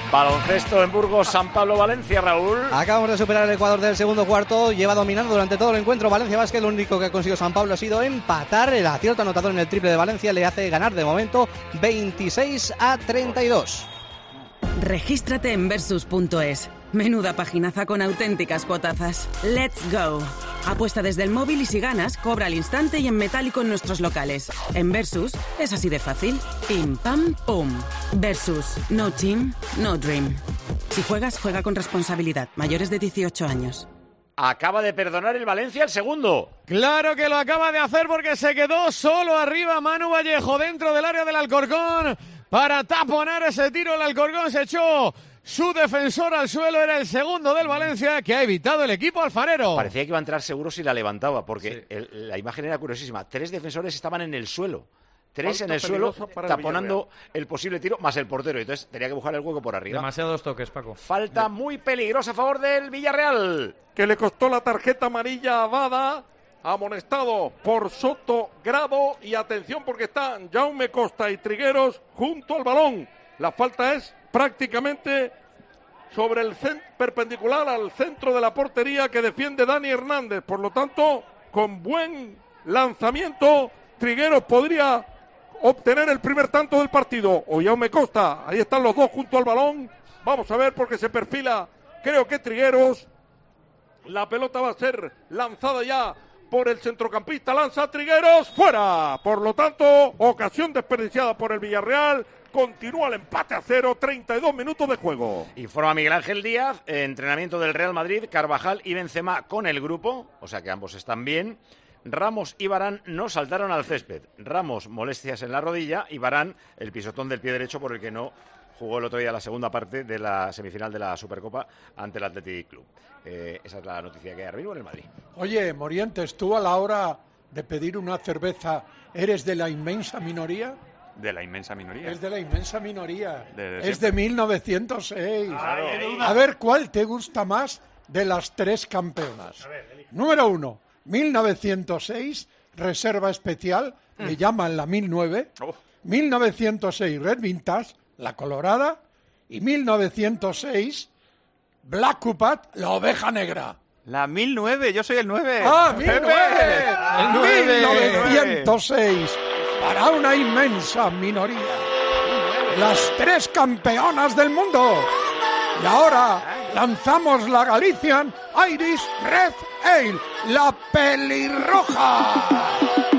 Baloncesto en Burgos, San Pablo, Valencia, Raúl. Acabamos de superar el Ecuador del segundo cuarto. Lleva dominando durante todo el encuentro Valencia Basket. Lo único que ha conseguido San Pablo ha sido empatar. El acierto anotador en el triple de Valencia le hace ganar de momento veintiséis a treinta y dos. Regístrate en versus punto es. Menuda paginaza con auténticas cuotazas. ¡Let's go! Apuesta desde el móvil y si ganas, cobra al instante y en metálico en nuestros locales. En Versus es así de fácil. Pim, pam, pum. Versus. No team, no dream. Si juegas, juega con responsabilidad. Mayores de dieciocho años. Acaba de perdonar el Valencia el segundo. Claro que lo acaba de hacer porque se quedó solo arriba Manu Vallejo dentro del área del Alcorcón. Para taponar ese tiro, el Alcorcón se echó su defensor al suelo. Era el segundo del Valencia que ha evitado el equipo alfarero. Parecía que iba a entrar seguro si la levantaba, porque sí. el, la imagen era curiosísima. Tres defensores estaban en el suelo. Tres Falta en el suelo, taponando el, el posible tiro, más el portero. Entonces tenía que buscar el hueco por arriba. Demasiados toques, Paco. Falta de... muy peligrosa a favor del Villarreal. Que le costó la tarjeta amarilla a Bada. Amonestado por Soto Grado. Y atención porque están Jaume Costa y Trigueros junto al balón. La falta es prácticamente sobre el cent- perpendicular al centro de la portería que defiende Dani Hernández. Por lo tanto, con buen lanzamiento, Trigueros podría obtener el primer tanto del partido. O Jaume Costa, ahí están los dos junto al balón. Vamos a ver porque se perfila, creo que Trigueros. La pelota va a ser lanzada ya por el centrocampista, lanza Trigueros, fuera. Por lo tanto, ocasión desperdiciada por el Villarreal. Continúa el empate a cero, treinta y dos minutos de juego. Informa Miguel Ángel Díaz, eh, entrenamiento del Real Madrid, Carvajal y Benzema con el grupo, o sea que ambos están bien. Ramos y Varane no saltaron al césped. Ramos, molestias en la rodilla, y Varane, el pisotón del pie derecho por el que no jugó el otro día la segunda parte de la semifinal de la Supercopa ante el Athletic Club. Eh, esa es la noticia que hay arriba en el Madrid. Oye, Morientes, ¿tú a la hora de pedir una cerveza eres de la inmensa minoría? De la inmensa minoría. Es de la inmensa minoría. De, de es siempre. de mil novecientos seis. Claro. A ver, ¿cuál te gusta más de las tres campeonas? A ver, número uno, mil novecientos seis, reserva especial, mm. le llaman la mil nueve. Oh. mil novecientos seis, Red Vintage, la colorada. Y mil novecientos seis, Black Cupat, la oveja negra. La mil nueve, yo soy el nueve. ¡Ah, mil nueve! mil novecientos seis. Para una inmensa minoría. Las tres campeonas del mundo. Y ahora lanzamos la Galician Irish Red Ale, la pelirroja.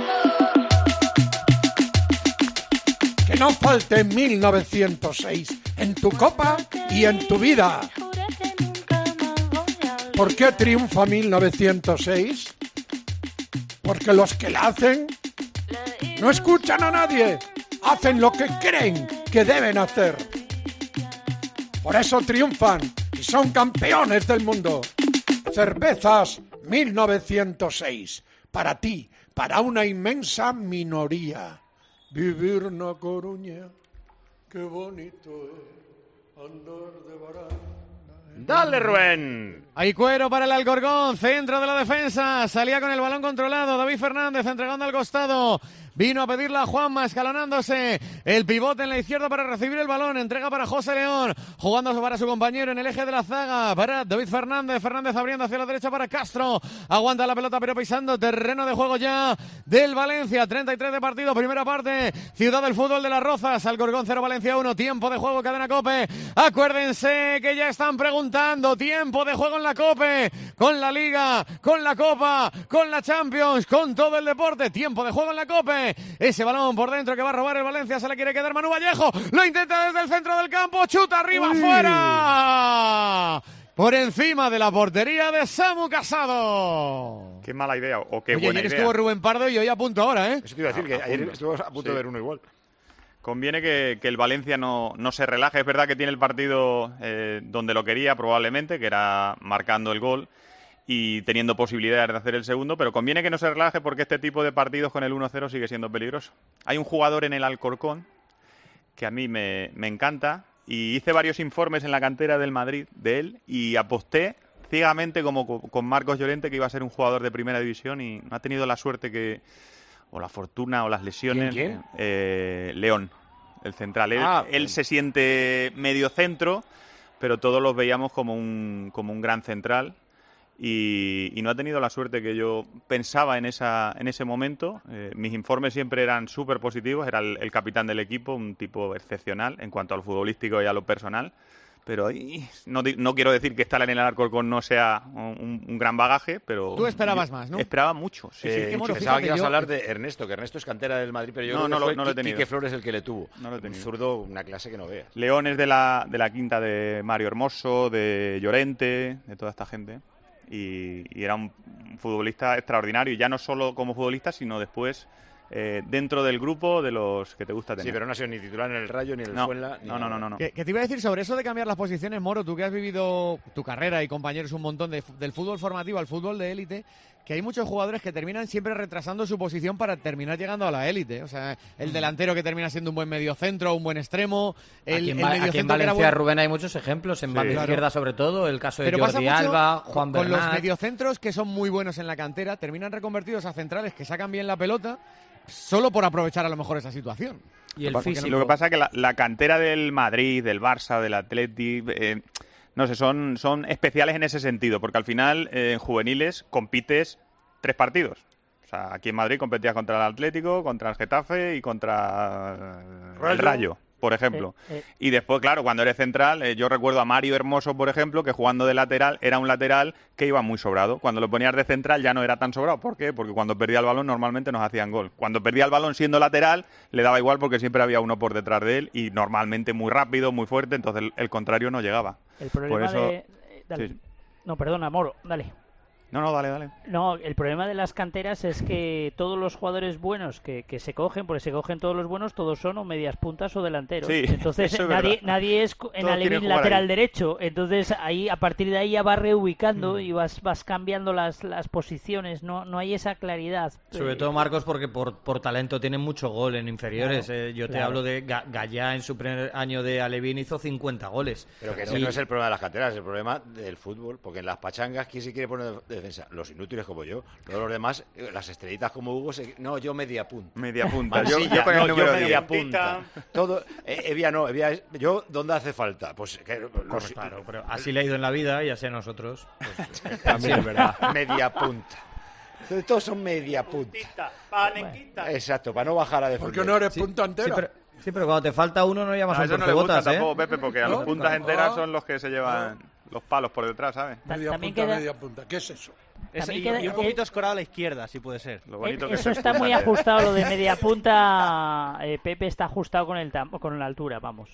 Que no falte mil novecientos seis en tu copa y en tu vida. ¿Por qué triunfa mil novecientos seis? Porque los que la hacen no escuchan a nadie, hacen lo que creen que deben hacer. Por eso triunfan y son campeones del mundo. Cervezas mil novecientos seis, para ti, para una inmensa minoría. Vivir na Coruña, qué bonito es andar de baranda. ¡Dale, Rubén! Hay cuero para el Alcorcón, centro de la defensa. Salía con el balón controlado David Fernández entregando al costado. Vino a pedirla a Juanma, escalonándose. El pivote en la izquierda para recibir el balón. Entrega para José León. Jugándose para su compañero en el eje de la zaga. Para David Fernández. Fernández abriendo hacia la derecha para Castro. Aguanta la pelota pero pisando terreno de juego ya del Valencia. treinta y tres de partido, primera parte. Ciudad del Fútbol de Las Rozas. Alcorcón cero, Valencia uno. Tiempo de juego, Cadena COPE. Acuérdense que ya están preguntando. Tiempo de juego en la COPE. Con la Liga, con la Copa, con la Champions, con todo el deporte. Tiempo de juego en la COPE. Ese balón por dentro que va a robar el Valencia, se le quiere quedar Manu Vallejo, lo intenta desde el centro del campo, chuta arriba, Uy. fuera, por encima de la portería de Samu Casado. Qué mala idea, o qué Oye, buena ayer idea. estuvo Rubén Pardo y hoy a punto ahora, ¿eh? Eso te iba a decir, que ayer estuvo a punto sí. de ver uno igual. Conviene que, que el Valencia no, no se relaje. Es verdad que tiene el partido eh, donde lo quería probablemente, que era marcando el gol y teniendo posibilidades de hacer el segundo, pero conviene que no se relaje porque este tipo de partidos con el uno cero sigue siendo peligroso. Hay un jugador en el Alcorcón que a mí me, me encanta y hice varios informes en la cantera del Madrid de él y aposté ciegamente como con Marcos Llorente que iba a ser un jugador de primera división y no ha tenido la suerte que... o la fortuna o las lesiones. ¿Quién? quién? Eh, León. el central. Él, Ah, él se siente medio centro, pero todos los veíamos como un, como un gran central. Y, y no ha tenido la suerte que yo pensaba en esa en ese momento. Eh, mis informes siempre eran súper positivos, era el, el capitán del equipo, un tipo excepcional en cuanto al futbolístico y a lo personal. Pero y, no, no quiero decir que estar en el Alcorcón no sea un, un gran bagaje, pero... Tú esperabas más, ¿no? Esperaba mucho. Sí, Sí, sí, es que, mucho. pensaba que ibas a hablar de Ernesto, que Ernesto es cantera del Madrid, pero yo No, creo no que lo- fue no lo he Qui- tenido. Quique Flores el que le tuvo. No lo he Un tenido. zurdo, una clase que no veas. Leones de la, de la quinta de Mario Hermoso, de Llorente, de toda esta gente. Y, y era un futbolista extraordinario, ya no solo como futbolista, sino después eh, dentro del grupo de los que te gusta tener. Sí, pero no ha sido ni titular en el Rayo, ni en el No, Fuenla. ni no, no, nada. no, no, no. ¿Qué, qué te iba a decir sobre eso de cambiar las posiciones, Moro? Tú que has vivido tu carrera y compañeros un montón de, del fútbol formativo al fútbol de élite, que hay muchos jugadores que terminan siempre retrasando su posición para terminar llegando a la élite. O sea, el delantero que termina siendo un buen mediocentro, un buen extremo, el, Aquí en, el Va- aquí en mediocentro que era Valencia, buen- Rubén, hay muchos ejemplos, en Sí. banda Claro. izquierda sobre todo, el caso de Pero pasa Jordi mucho Alba, con- Juan con los Bernat. mediocentros que son muy buenos en la cantera, terminan reconvertidos a centrales que sacan bien la pelota solo por aprovechar a lo mejor esa situación. Y el Lo que- físico. Lo que pasa es que la, la cantera del Madrid, del Barça, del Atleti, eh, no sé, son, son especiales en ese sentido, porque al final eh, en juveniles compites tres partidos. O sea, aquí en Madrid competías contra el Atlético, contra el Getafe y contra eh, el Rayo. Rayo, por ejemplo. Eh, eh. Y después, claro, cuando eres central, eh, yo recuerdo a Mario Hermoso, por ejemplo, que jugando de lateral era un lateral que iba muy sobrado. Cuando lo ponías de central ya no era tan sobrado. ¿Por qué? Porque cuando perdía el balón normalmente nos hacían gol. Cuando perdía el balón siendo lateral le daba igual porque siempre había uno por detrás de él y normalmente muy rápido, muy fuerte, entonces el, el contrario no llegaba. El problema Por eso... de... eh, dale. Sí. No, perdona, Moro, dale. No, no, dale, dale. No, el problema de las canteras es que todos los jugadores buenos que, que se cogen, porque se cogen todos los buenos, todos son o medias puntas o delanteros. Sí, Entonces eso es nadie, verdad. nadie es co- en Todos quieren Alevín jugar lateral ahí. derecho. Entonces ahí a partir de ahí ya vas reubicando y vas, vas cambiando las, las posiciones. No, no hay esa claridad. Sobre Eh, todo Marcos porque por, por talento tienen mucho gol en inferiores. Claro, Eh, yo te claro. hablo de Ga- Gallá en su primer año de Alevín hizo cincuenta goles. Pero que Y- ese no es el problema de las canteras, es el problema del fútbol, porque en las pachangas, ¿quién se quiere poner de defensa? Los inútiles como yo. Todos los demás, eh, las estrellitas como Hugo, se- no, yo media punta. Media punta. Yo, Mansilla, yo con el no, número yo media diez. punta. Todo, eh, Evia no, Evia es, yo, ¿dónde hace falta? Pues que, los- Correcto, claro, pero así le ha ido en la vida y así a nosotros. Pues, También es verdad. Media punta. Todos son media punta. Exacto, para no bajar a defender. Porque no eres Sí, punta sí, entera. pero, sí, pero cuando te falta uno no llamas A a un eso no le gusta torcebotas, ¿eh? tampoco, Pepe, porque a ¿No? los puntas Ah. enteras son los que se llevan los palos por detrás, ¿sabes? Media También punta, queda- media punta. ¿Qué es eso? Es- También y, queda- y un poquito escorado a la izquierda, si puede ser. Lo bonito Eh, que Eso es el está muy punta entera. ajustado, lo de media punta. eh, Pepe está ajustado con el tam- con la altura, vamos.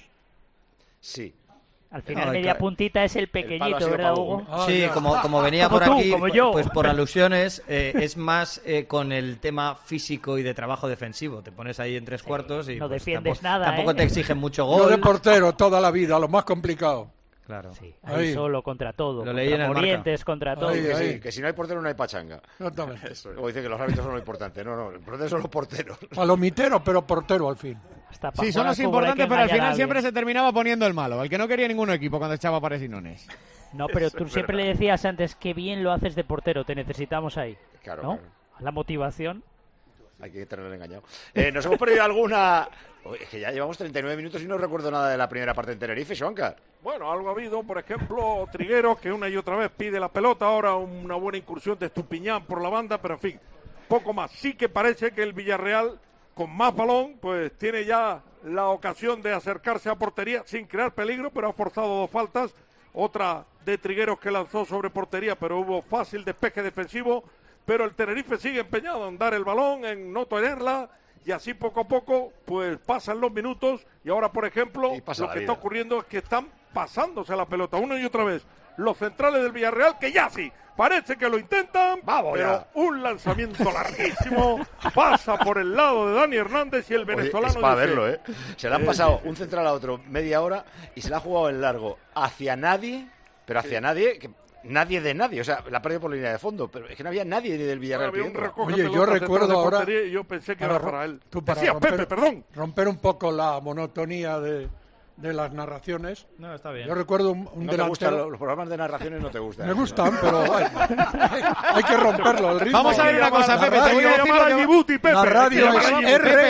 Sí. Al final, No, media claro. puntita es el palo ha pequeñito, sido ¿verdad, para Hugo? Hugo. Ah, Sí, ya. como, como venía Como por tú, aquí, como yo. pues por alusiones, eh, es más eh, con el tema físico y de trabajo defensivo. Te pones ahí en tres cuartos y no pues, defiendes tampoco, nada, tampoco ¿eh? te exigen mucho Yo de gol. portero toda la vida, lo más complicado. Claro. Sí, ahí Ahí. solo contra todo. Lo contra leí en el Marca. Morientes, contra todo. Ahí, Que, ahí. sí, que si no hay portero no hay pachanga. Exactamente. Como dicen que los árbitros son lo importante. No, no, el importante son los porteros. Palomitero, pero portero al fin. Hasta pa' Sí, son jugar los al fútbol hay importantes, que pero al engañar a final alguien. siempre se terminaba poniendo el malo, el que no quería ningún equipo cuando echaba paresinones. No, pero Eso tú es siempre verdad. le decías antes que bien lo haces de portero, te necesitamos ahí. Claro, ¿No? claro. La motivación. Hay que tenerlo engañado. Eh, ¿Nos hemos perdido alguna...? Uy, es que ya llevamos treinta y nueve minutos y no recuerdo nada de la primera parte en Tenerife, Joancar. Bueno, algo ha habido, por ejemplo, Trigueros, que una y otra vez pide la pelota, ahora una buena incursión de Estupiñán por la banda, pero en fin, poco más. Sí que parece que el Villarreal, con más balón, pues tiene ya la ocasión de acercarse a portería sin crear peligro, pero ha forzado dos faltas. Otra de Trigueros que lanzó sobre portería, pero hubo fácil despeje defensivo. Pero el Tenerife sigue empeñado en dar el balón, en no tenerla. Y así poco a poco, pues pasan los minutos y ahora, por ejemplo, Y pasa lo la que vida. está ocurriendo es que están pasándose la pelota una y otra vez los centrales del Villarreal, que ya sí, parece que lo intentan, Vamos pero ya. un lanzamiento larguísimo pasa por el lado de Dani Hernández y el Oye, venezolano es para dice, verlo, ¿eh? Se le han pasado un central a otro media hora y se le ha jugado en largo hacia nadie, pero hacia nadie... que nadie de nadie, o sea, la ha perdido por línea de fondo, pero es que no había nadie del Villarreal. había un pidiéndola. recoge Oye, yo pelotas detrás recuerdo de ahora- portería y yo pensé que Para era ro- para él. tú para Decía romper- Pepe, perdón. Romper un poco la monotonía de, de las narraciones. No, está bien. Yo recuerdo un, un No te gustan delantero. los, los programas de narraciones, no te gustan. Me gustan, pero hay, hay que romperlo. El ritmo. Vamos a ver una cosa, La Pepe, te voy a radio- decir lo que va- Djibouti, Pepe. La radio Hay que es llamar a R, Pepe,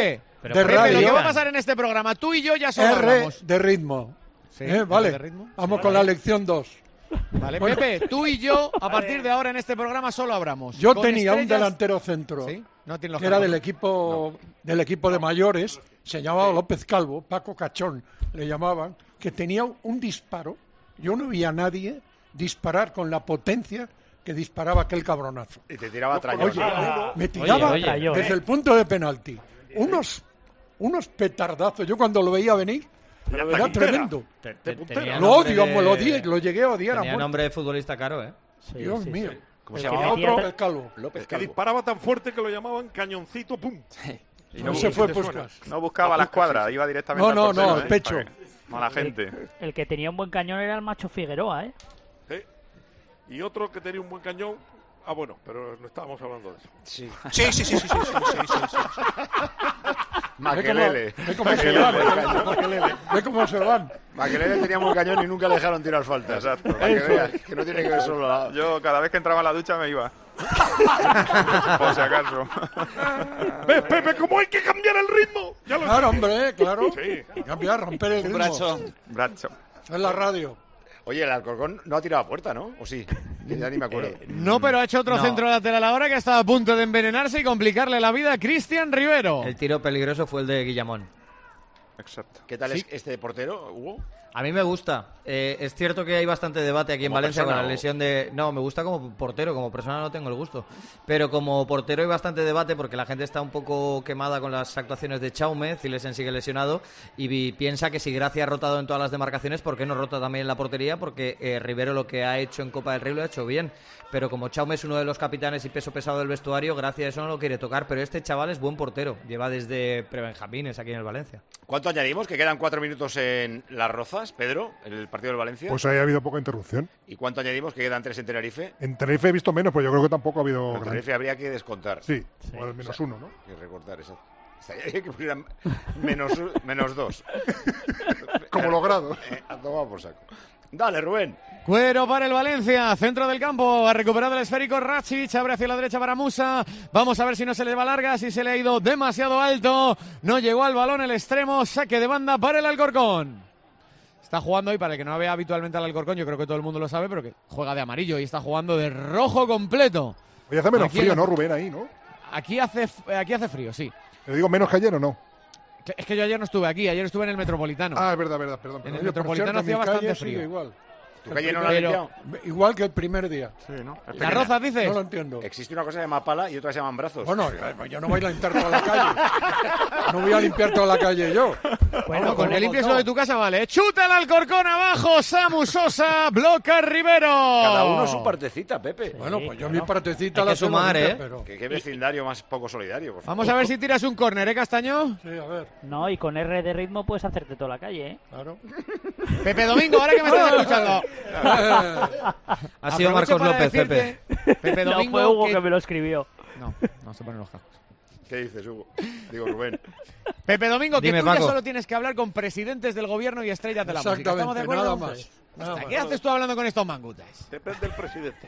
Pero de Pepe, radio. lo que va a pasar en este programa, tú y yo ya solo R hablamos. de ritmo. Sí, ¿Eh? Vale, de ritmo. vamos Sí, con vale. la lección dos. Vale, Bueno. Pepe, tú y yo, a partir de ahora en este programa solo hablamos. Yo Con tenía un estrellas- delantero centro ¿Sí? No tiene los que era campos. del equipo del equipo de mayores, se llamaba López Calvo, Paco Cachón le llamaban, que tenía un disparo. Yo no vi a nadie disparar con la potencia que disparaba aquel cabronazo. Y te tiraba Oye, trañones. me, me tiraba Oye, oye. desde el punto de penalti. Unos, unos petardazos. Yo cuando lo veía venir, Ya era está, tremendo. Te- De te- puntera. tenía Lo nombre odio, de- me lo odié, lo llegué a odiar a Tenía muerte. nombre de futbolista caro, ¿eh? Sí, Dios sí, mío. sí. ¿Cómo El se que llamaba? metía López Calvo. López Que Calvo. disparaba tan fuerte que lo llamaban cañoncito, pum. Y No no, se fue te pues suena. No buscaba la escuadra, iba directamente No, al no, portero, no, ¿eh? el pecho. Para que- Mala gente. El que tenía un buen cañón era el Macho Figueroa, ¿eh? Sí. Y otro que tenía un buen cañón. Ah, bueno, pero no estábamos hablando de eso. Sí. Sí, sí, sí, sí, sí, sí, sí, sí, sí. Maquelele. Ve cómo se van, ¿eh? Ve cómo se van. Maquelele tenía muy cañón y nunca le dejaron tirar falta. Exacto. Para que veas que no tiene que ver solo la... Yo cada vez que entraba en la ducha me iba. Por si acaso. ¿Ves, Pepe, cómo hay que cambiar el ritmo? Ya lo Claro, sé. hombre, claro. Sí. Cambiar, romper el ritmo. Bracho. Bracho. Es la radio. Oye, el Alcorcón no ha tirado a puerta, ¿no? ¿O sí? Que ya ni me acuerdo. No, pero ha hecho otro No. centro lateral ahora que estaba a punto de envenenarse y complicarle la vida a Cristian Rivero. El tiro peligroso fue el de Guillamón. Exacto. ¿Qué tal Sí. es este portero, Hugo? A mí me gusta. Eh, es cierto que hay bastante debate aquí en ¿Como Valencia con persona la o? lesión de... No, me gusta como portero, como persona no tengo el gusto. Pero como portero hay bastante debate porque la gente está un poco quemada con las actuaciones de Chaume, Zilesen sigue lesionado, y vi- piensa que si Gracia ha rotado en todas las demarcaciones, ¿por qué no rota también en la portería? Porque eh, Rivero lo que ha hecho en Copa del Rey lo ha hecho bien. Pero como Chaume es uno de los capitanes y peso pesado del vestuario, Gracia eso no lo quiere tocar. Pero este chaval es buen portero. Lleva desde prebenjamines aquí en el Valencia. ¿Cuánto añadimos? Que quedan cuatro minutos en Las Rozas, Pedro, el partido del Valencia. Pues ahí ha habido poca interrupción. ¿Y cuánto añadimos? Que quedan tres en Tenerife. En Tenerife he visto menos, pues yo creo que tampoco ha habido... En gran- Tenerife habría que descontar. Sí, igual menos uno, ¿no? Y recortar eso. Estaría que pusieran menos, menos dos. Como logrado. Eh, a tomar por saco. Dale, Rubén. Cuero para el Valencia, centro del campo, ha recuperado el esférico Racic, abre hacia la derecha para Musa, vamos a ver si no se le va larga, si se le ha ido demasiado alto, no llegó al balón el extremo, saque de banda para el Alcorcón. Está jugando hoy, para el que no vea habitualmente al Alcorcón, yo creo que todo el mundo lo sabe, pero que juega de amarillo y está jugando de rojo completo. Oye, hace menos Aquí en frío, la- ¿no, Rubén? Ahí, ¿no? Aquí hace, aquí hace frío, sí. Le digo menos que ayer, ¿o no? Es que yo ayer no estuve aquí, ayer estuve en el Metropolitano. Ah, es verdad, verdad, perdón. En el Oye, por Metropolitano cierto, hacía mi calle bastante sigue frío. igual. ¿Tu calle no la han Pero- limpiado? Igual que el primer día. Sí, ¿no? Es ¿Las pequeña. Rozas dices? No lo entiendo. Existe una cosa que se llama pala y otra que se llaman brazos. Bueno, yo no voy a limpiar toda la calle. No voy a limpiar toda la calle yo. Bueno, con que limpies lo de tu casa, vale. Chuta el Alcorcón abajo, Samu Sosa, bloca Rivero. Cada uno su partecita, Pepe. Bueno, pues yo mi partecita Hay la que sé sumar, bonita, ¿eh? pero... ¿Qué, qué vecindario más poco solidario, por favor. Vamos a ver si tiras un córner, ¿eh, Castaño? Sí, a ver, No, y con R de ritmo puedes hacerte toda la calle, ¿eh? claro. Pepe Domingo, ahora que me estás escuchando. Ha sido Aprovecho Marcos para López, decirte, Pepe. Pepe No Domingo, fue Hugo que- que me lo escribió. No, no se ponen los cascos. ¿Qué dices, Hugo? Digo, Rubén. Pepe Domingo, que Dime, tú ya Paco. solo tienes que hablar con presidentes del gobierno y estrellas de la música. ¿Estamos de Exactamente, acuerdo? nada más. Nada Hasta más. ¿Qué haces tú hablando con estos mangutas? Depende del presidente.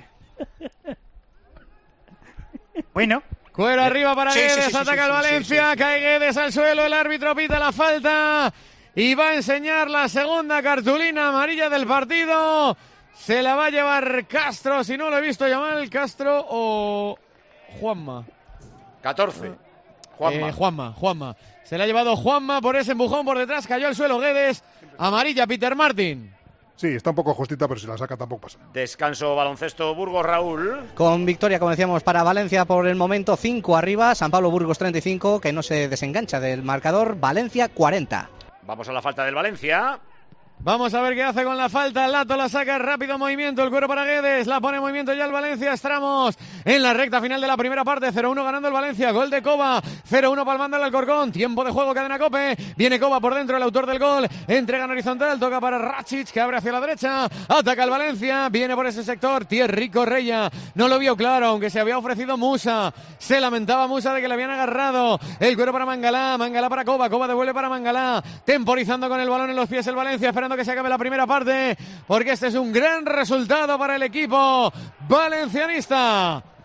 Bueno, Cuero arriba para Sí, sí, Guedes, sí, sí, ataca sí, el sí, Valencia, cae Guedes al suelo, el árbitro pita la falta y va a enseñar la segunda cartulina amarilla del partido. Se la va a llevar Castro, si no lo he visto ya mal, Castro o Juanma. catorce. Juanma. Eh, Juanma, Juanma. Se la ha llevado Juanma por ese empujón por detrás, cayó al suelo Guedes, amarilla Peter Martin. Sí, está un poco justita, pero si la saca tampoco pasa. Descanso baloncesto Burgos, Raúl. Con victoria, como decíamos, para Valencia por el momento, cinco arriba, San Pablo Burgos treinta y cinco, que no se desengancha del marcador, Valencia cuarenta. Vamos a la falta del Valencia. Vamos a ver qué hace con la falta. El Lato la saca, rápido movimiento, el cuero para Guedes, la pone en movimiento ya el Valencia. Estamos en la recta final de la primera parte, cero uno ganando el Valencia, gol de Coba, cero uno palmando el Alcorcón, tiempo de juego, cadena Cope, viene Coba por dentro, el autor del gol, entrega en horizontal, toca para Racic, que abre hacia la derecha, ataca el Valencia, viene por ese sector, Thierry Correia, no lo vio claro, aunque se había ofrecido Musa, se lamentaba Musa de que le habían agarrado, el cuero para Mangalá, Mangalá para Coba, Coba devuelve para Mangalá, temporizando con el balón en los pies el Valencia, esperando que se acabe la primera parte, porque este es un gran resultado para el equipo valencianista.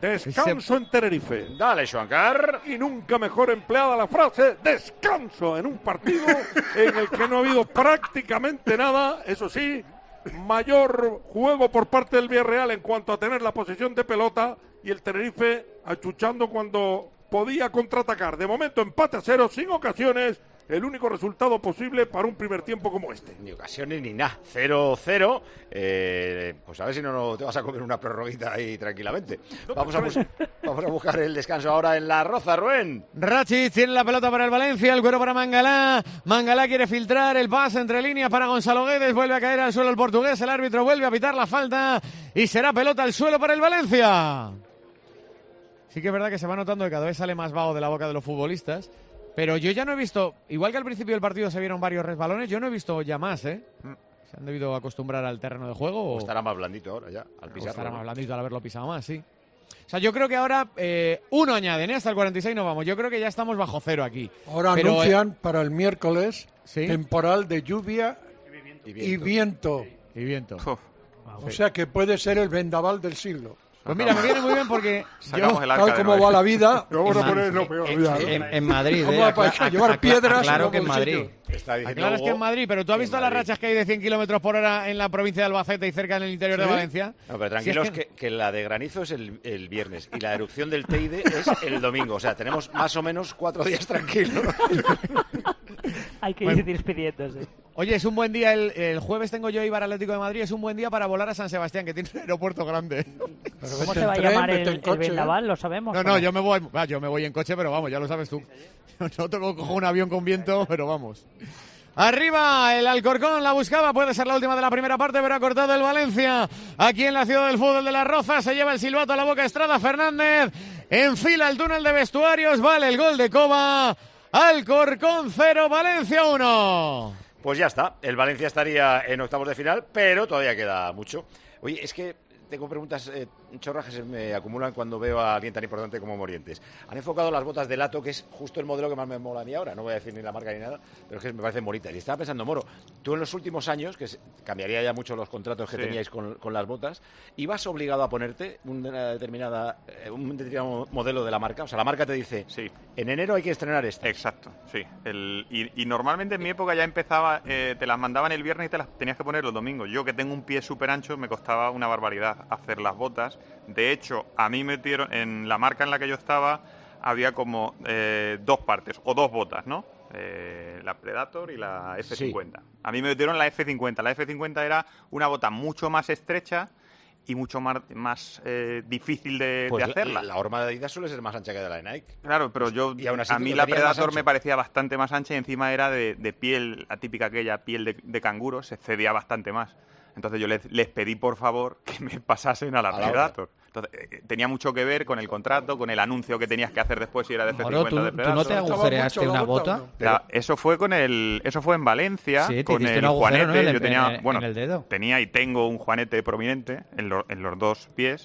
Descanso en Tenerife. Dale, Xuancar. Y nunca mejor empleada la frase descanso en un partido en el que no ha habido prácticamente nada. Eso sí, mayor juego por parte del Villarreal en cuanto a tener la posesión de pelota y el Tenerife achuchando cuando podía contraatacar. De momento empate a cero, sin ocasiones. El único resultado posible para un primer tiempo como este. Ni ocasiones ni nada. cero cero. Eh, pues a ver si no, no te vas a comer una prorroguita ahí tranquilamente. Vamos a, bus vamos a buscar el descanso ahora en La Roza, Rubén. Rachic tiene la pelota para el Valencia, el cuero para Mangalá. Mangalá quiere filtrar el pase entre líneas para Gonzalo Guedes. Vuelve a caer al suelo el portugués. El árbitro vuelve a pitar la falta y será pelota al suelo para el Valencia. Sí que es verdad que se va notando que cada vez sale más vago de la boca de los futbolistas. Pero yo ya no he visto, igual que al principio del partido se vieron varios resbalones, yo no he visto ya más, ¿eh? ¿Se han debido acostumbrar al terreno de juego? O o estará más blandito ahora ya, al pisarlo. Estará más blandito al haberlo pisado más, sí. O sea, yo creo que ahora eh, uno añaden, ¿eh? Hasta el cuarenta y seis no vamos. Yo creo que ya estamos bajo cero aquí. Ahora Pero, anuncian eh, para el miércoles ¿sí? temporal de lluvia y viento. Y viento. Y viento. O sea que puede ser el vendaval del siglo. Pues mira, me viene muy bien porque yo, tal como va la vida, vamos a poner lo peor. En, en, en Madrid, ¿Cómo eh, va a llevar piedras? Claro que en Madrid. Claro es que en Madrid, pero tú has visto las rachas que hay de cien kilómetros por hora en la provincia de Albacete y cerca en el interior ¿sí? de Valencia. No, pero tranquilos, si es que... Que, que la de granizo es el, el viernes y la erupción del Teide es el domingo. O sea, tenemos más o menos cuatro días tranquilos. Hay que bueno. ir despidiéndose. Oye, es un buen día, el, el jueves tengo yo Eibar Atlético de Madrid, es un buen día para volar a San Sebastián, que tiene un aeropuerto grande. Pero ¿cómo se va a llamar el, el vendaval? ¿Lo sabemos? No, no, yo me voy ah, yo me voy en coche, pero vamos, ya lo sabes tú. No tengo cojo un avión con viento, pero vamos. Arriba, el Alcorcón la buscaba, puede ser la última de la primera parte, pero ha cortado el Valencia. Aquí en la ciudad del fútbol de La Roza se lleva el silbato a la boca Estrada Fernández. Enfila el túnel de vestuarios, vale el gol de Coba. Alcorcón cero, Valencia uno. Pues ya está, el Valencia estaría en octavos de final, pero todavía queda mucho. Oye, es que tengo preguntas eh, chorras que se me acumulan cuando veo a alguien tan importante como Morientes. Han enfocado las botas de Lato, que es justo el modelo que más me mola a mí ahora. No voy a decir ni la marca ni nada, pero es que me parecen bonitas. Y estaba pensando, Moro, tú en los últimos años, que cambiaría ya mucho los contratos que sí. teníais con, con las botas, ¿ibas obligado a ponerte una determinada, un determinado modelo de la marca? O sea, la marca te dice, sí. en enero hay que estrenar esto. Exacto, sí. El, y, y normalmente en mi época ya empezaba, eh, te las mandaban el viernes y te las tenías que poner los domingos. Yo, que tengo un pie súper ancho, me costaba una barbaridad hacer las botas. De hecho, a mí me metieron en la marca en la que yo estaba, había como eh, dos partes, o dos botas, ¿no? Eh, la Predator y la F cincuenta. Sí. A mí me metieron la F cincuenta. La F cincuenta era una bota mucho más estrecha y mucho más, más eh, difícil de, pues de hacerla. La, la horma de Adidas suele ser más ancha que de la de Nike. Claro, pero yo y aún así a mí la Predator me parecía bastante más ancha y encima era de, de piel, la típica aquella piel de, de canguro, se cedía bastante más. Entonces yo les, les pedí por favor que me pasasen a la, a la Predator. Hora. Entonces, eh, tenía mucho que ver con el contrato, con el anuncio que tenías que hacer después si era de F cincuenta ¿tú, de Predator. ¿Tú no te agujereaste una bota? No. La, eso fue con el, eso fue en Valencia, sí, con el agujero, Juanete. ¿no? el, yo tenía, en el, bueno, en el dedo. tenía y tengo un Juanete prominente en, lo, en los dos pies.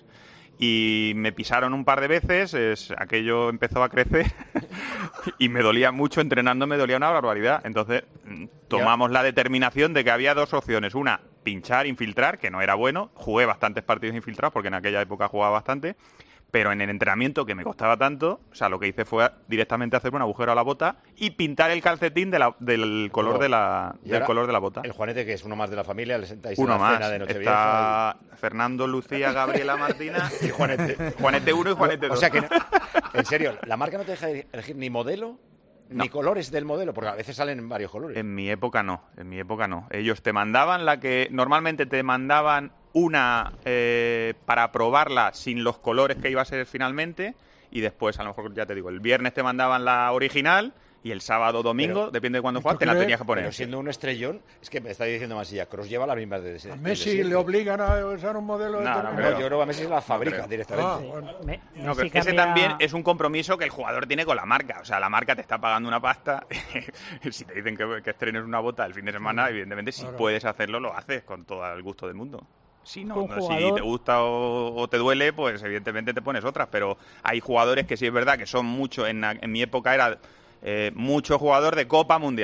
Y me pisaron un par de veces, es, aquello empezó a crecer y me dolía mucho entrenando, me dolía una barbaridad. Entonces tomamos la determinación de que había dos opciones. Una, pinchar, infiltrar, que no era bueno. Jugué bastantes partidos infiltrados porque en aquella época jugaba bastante. Pero en el entrenamiento, que me costaba tanto, o sea, lo que hice fue directamente hacer un agujero a la bota y pintar el calcetín de la, del color oh. de la del color de la bota. El Juanete, que es uno más de la familia, le sentáis uno en la más. cena de Nochevieja. Está y... Fernando, Lucía, Gabriela, Martina y Juanete. Juanete uno y Juanete dos. O sea que, en serio, la marca no te deja elegir ni modelo no. ni colores del modelo, porque a veces salen en varios colores. En mi época no, en mi época no. Ellos te mandaban la que normalmente te mandaban una eh, para probarla sin los colores que iba a ser finalmente y después, a lo mejor, ya te digo, el viernes te mandaban la original y el sábado domingo, pero, depende de cuándo juegas, te la tenías que poner. Pero siendo un estrellón, es que me está diciendo Masilla, Kroos lleva las mismas de ese. ¿A Messi le obligan a usar un modelo? No, de no, no, yo creo que a Messi la fabrica no directamente. Ah, bueno. Me, no, pero ese cambia... también es un compromiso que el jugador tiene con la marca. O sea, la marca te está pagando una pasta. Si te dicen que, que estrenes una bota el fin de semana, evidentemente, si claro. puedes hacerlo, lo haces con todo el gusto del mundo. Si no, no si te gusta o, o te duele, pues evidentemente te pones otras. Pero hay jugadores que sí es verdad que son mucho, en, en mi época era eh, mucho jugador de Copa Mundial.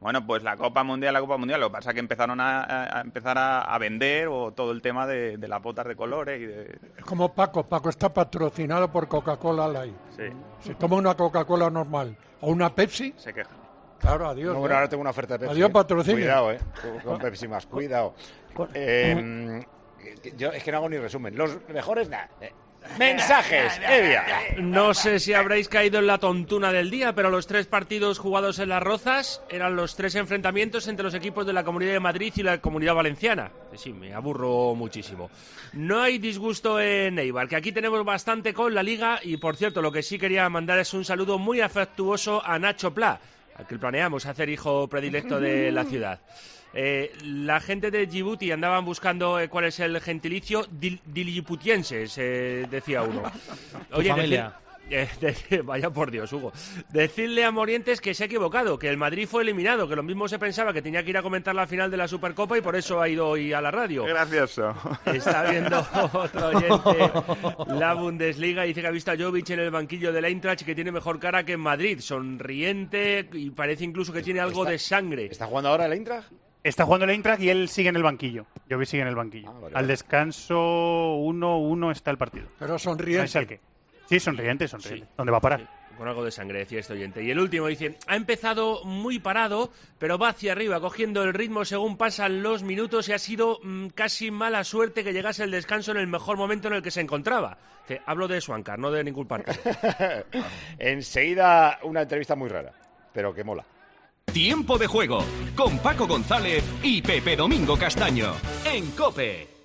Bueno, pues la Copa Mundial, la Copa Mundial, lo que pasa es que empezaron a, a empezar a, a vender o todo el tema de, de las botas de colores y de... Es como Paco, Paco está patrocinado por Coca-Cola Light. Sí. Si toma una Coca-Cola normal o una Pepsi, se queja. Claro, adiós. No, bueno, ahora tengo una oferta de Pepsi. Adiós, ¿eh? patrocinio. Cuidado, ¿eh? Con, con Pepsi más, cuidado. Eh, yo es que no hago ni resumen. Los mejores, nada. Mensajes, Evia. No sé si habréis caído en la tontuna del día, pero los tres partidos jugados en Las Rozas eran los tres enfrentamientos entre los equipos de la Comunidad de Madrid y la Comunidad Valenciana. Sí, me aburro muchísimo. No hay disgusto en Eibar, que aquí tenemos bastante con la Liga, y por cierto, lo que sí quería mandar es un saludo muy afectuoso a Nacho Pla, al que planeamos hacer hijo predilecto de la ciudad. Eh, la gente de Djibouti andaban buscando eh, cuál es el gentilicio dil, diliputienses, eh, decía uno. Oye, familia. Decir, eh, de, vaya por Dios, Hugo. Decirle a Morientes que se ha equivocado, que el Madrid fue eliminado, que lo mismo se pensaba que tenía que ir a comentar la final de la Supercopa y por eso ha ido hoy a la radio. Gracioso. Está viendo otro oyente la Bundesliga y dice que ha visto a Jovic en el banquillo del Eintracht y que tiene mejor cara que en Madrid, sonriente y parece incluso que tiene algo ¿Está, de sangre. ¿Está jugando ahora el Eintracht? Está jugando el Eintracht y él sigue en el banquillo. Jovic sigue en el banquillo. Ah, vale, Al vale. descanso uno uno está el partido. Pero sonriente. No es el que. Sí, sonriente, sonriente. Sí. ¿Dónde va a parar? Sí, con algo de sangre, decía este oyente. Y el último dice, ha empezado muy parado, pero va hacia arriba, cogiendo el ritmo según pasan los minutos y ha sido mmm, casi mala suerte que llegase el descanso en el mejor momento en el que se encontraba. Dice, hablo de Swankar, no de ningún partido. Enseguida una entrevista muy rara, pero que mola. Tiempo de juego con Paco González y Pepe Domingo Castaño en COPE.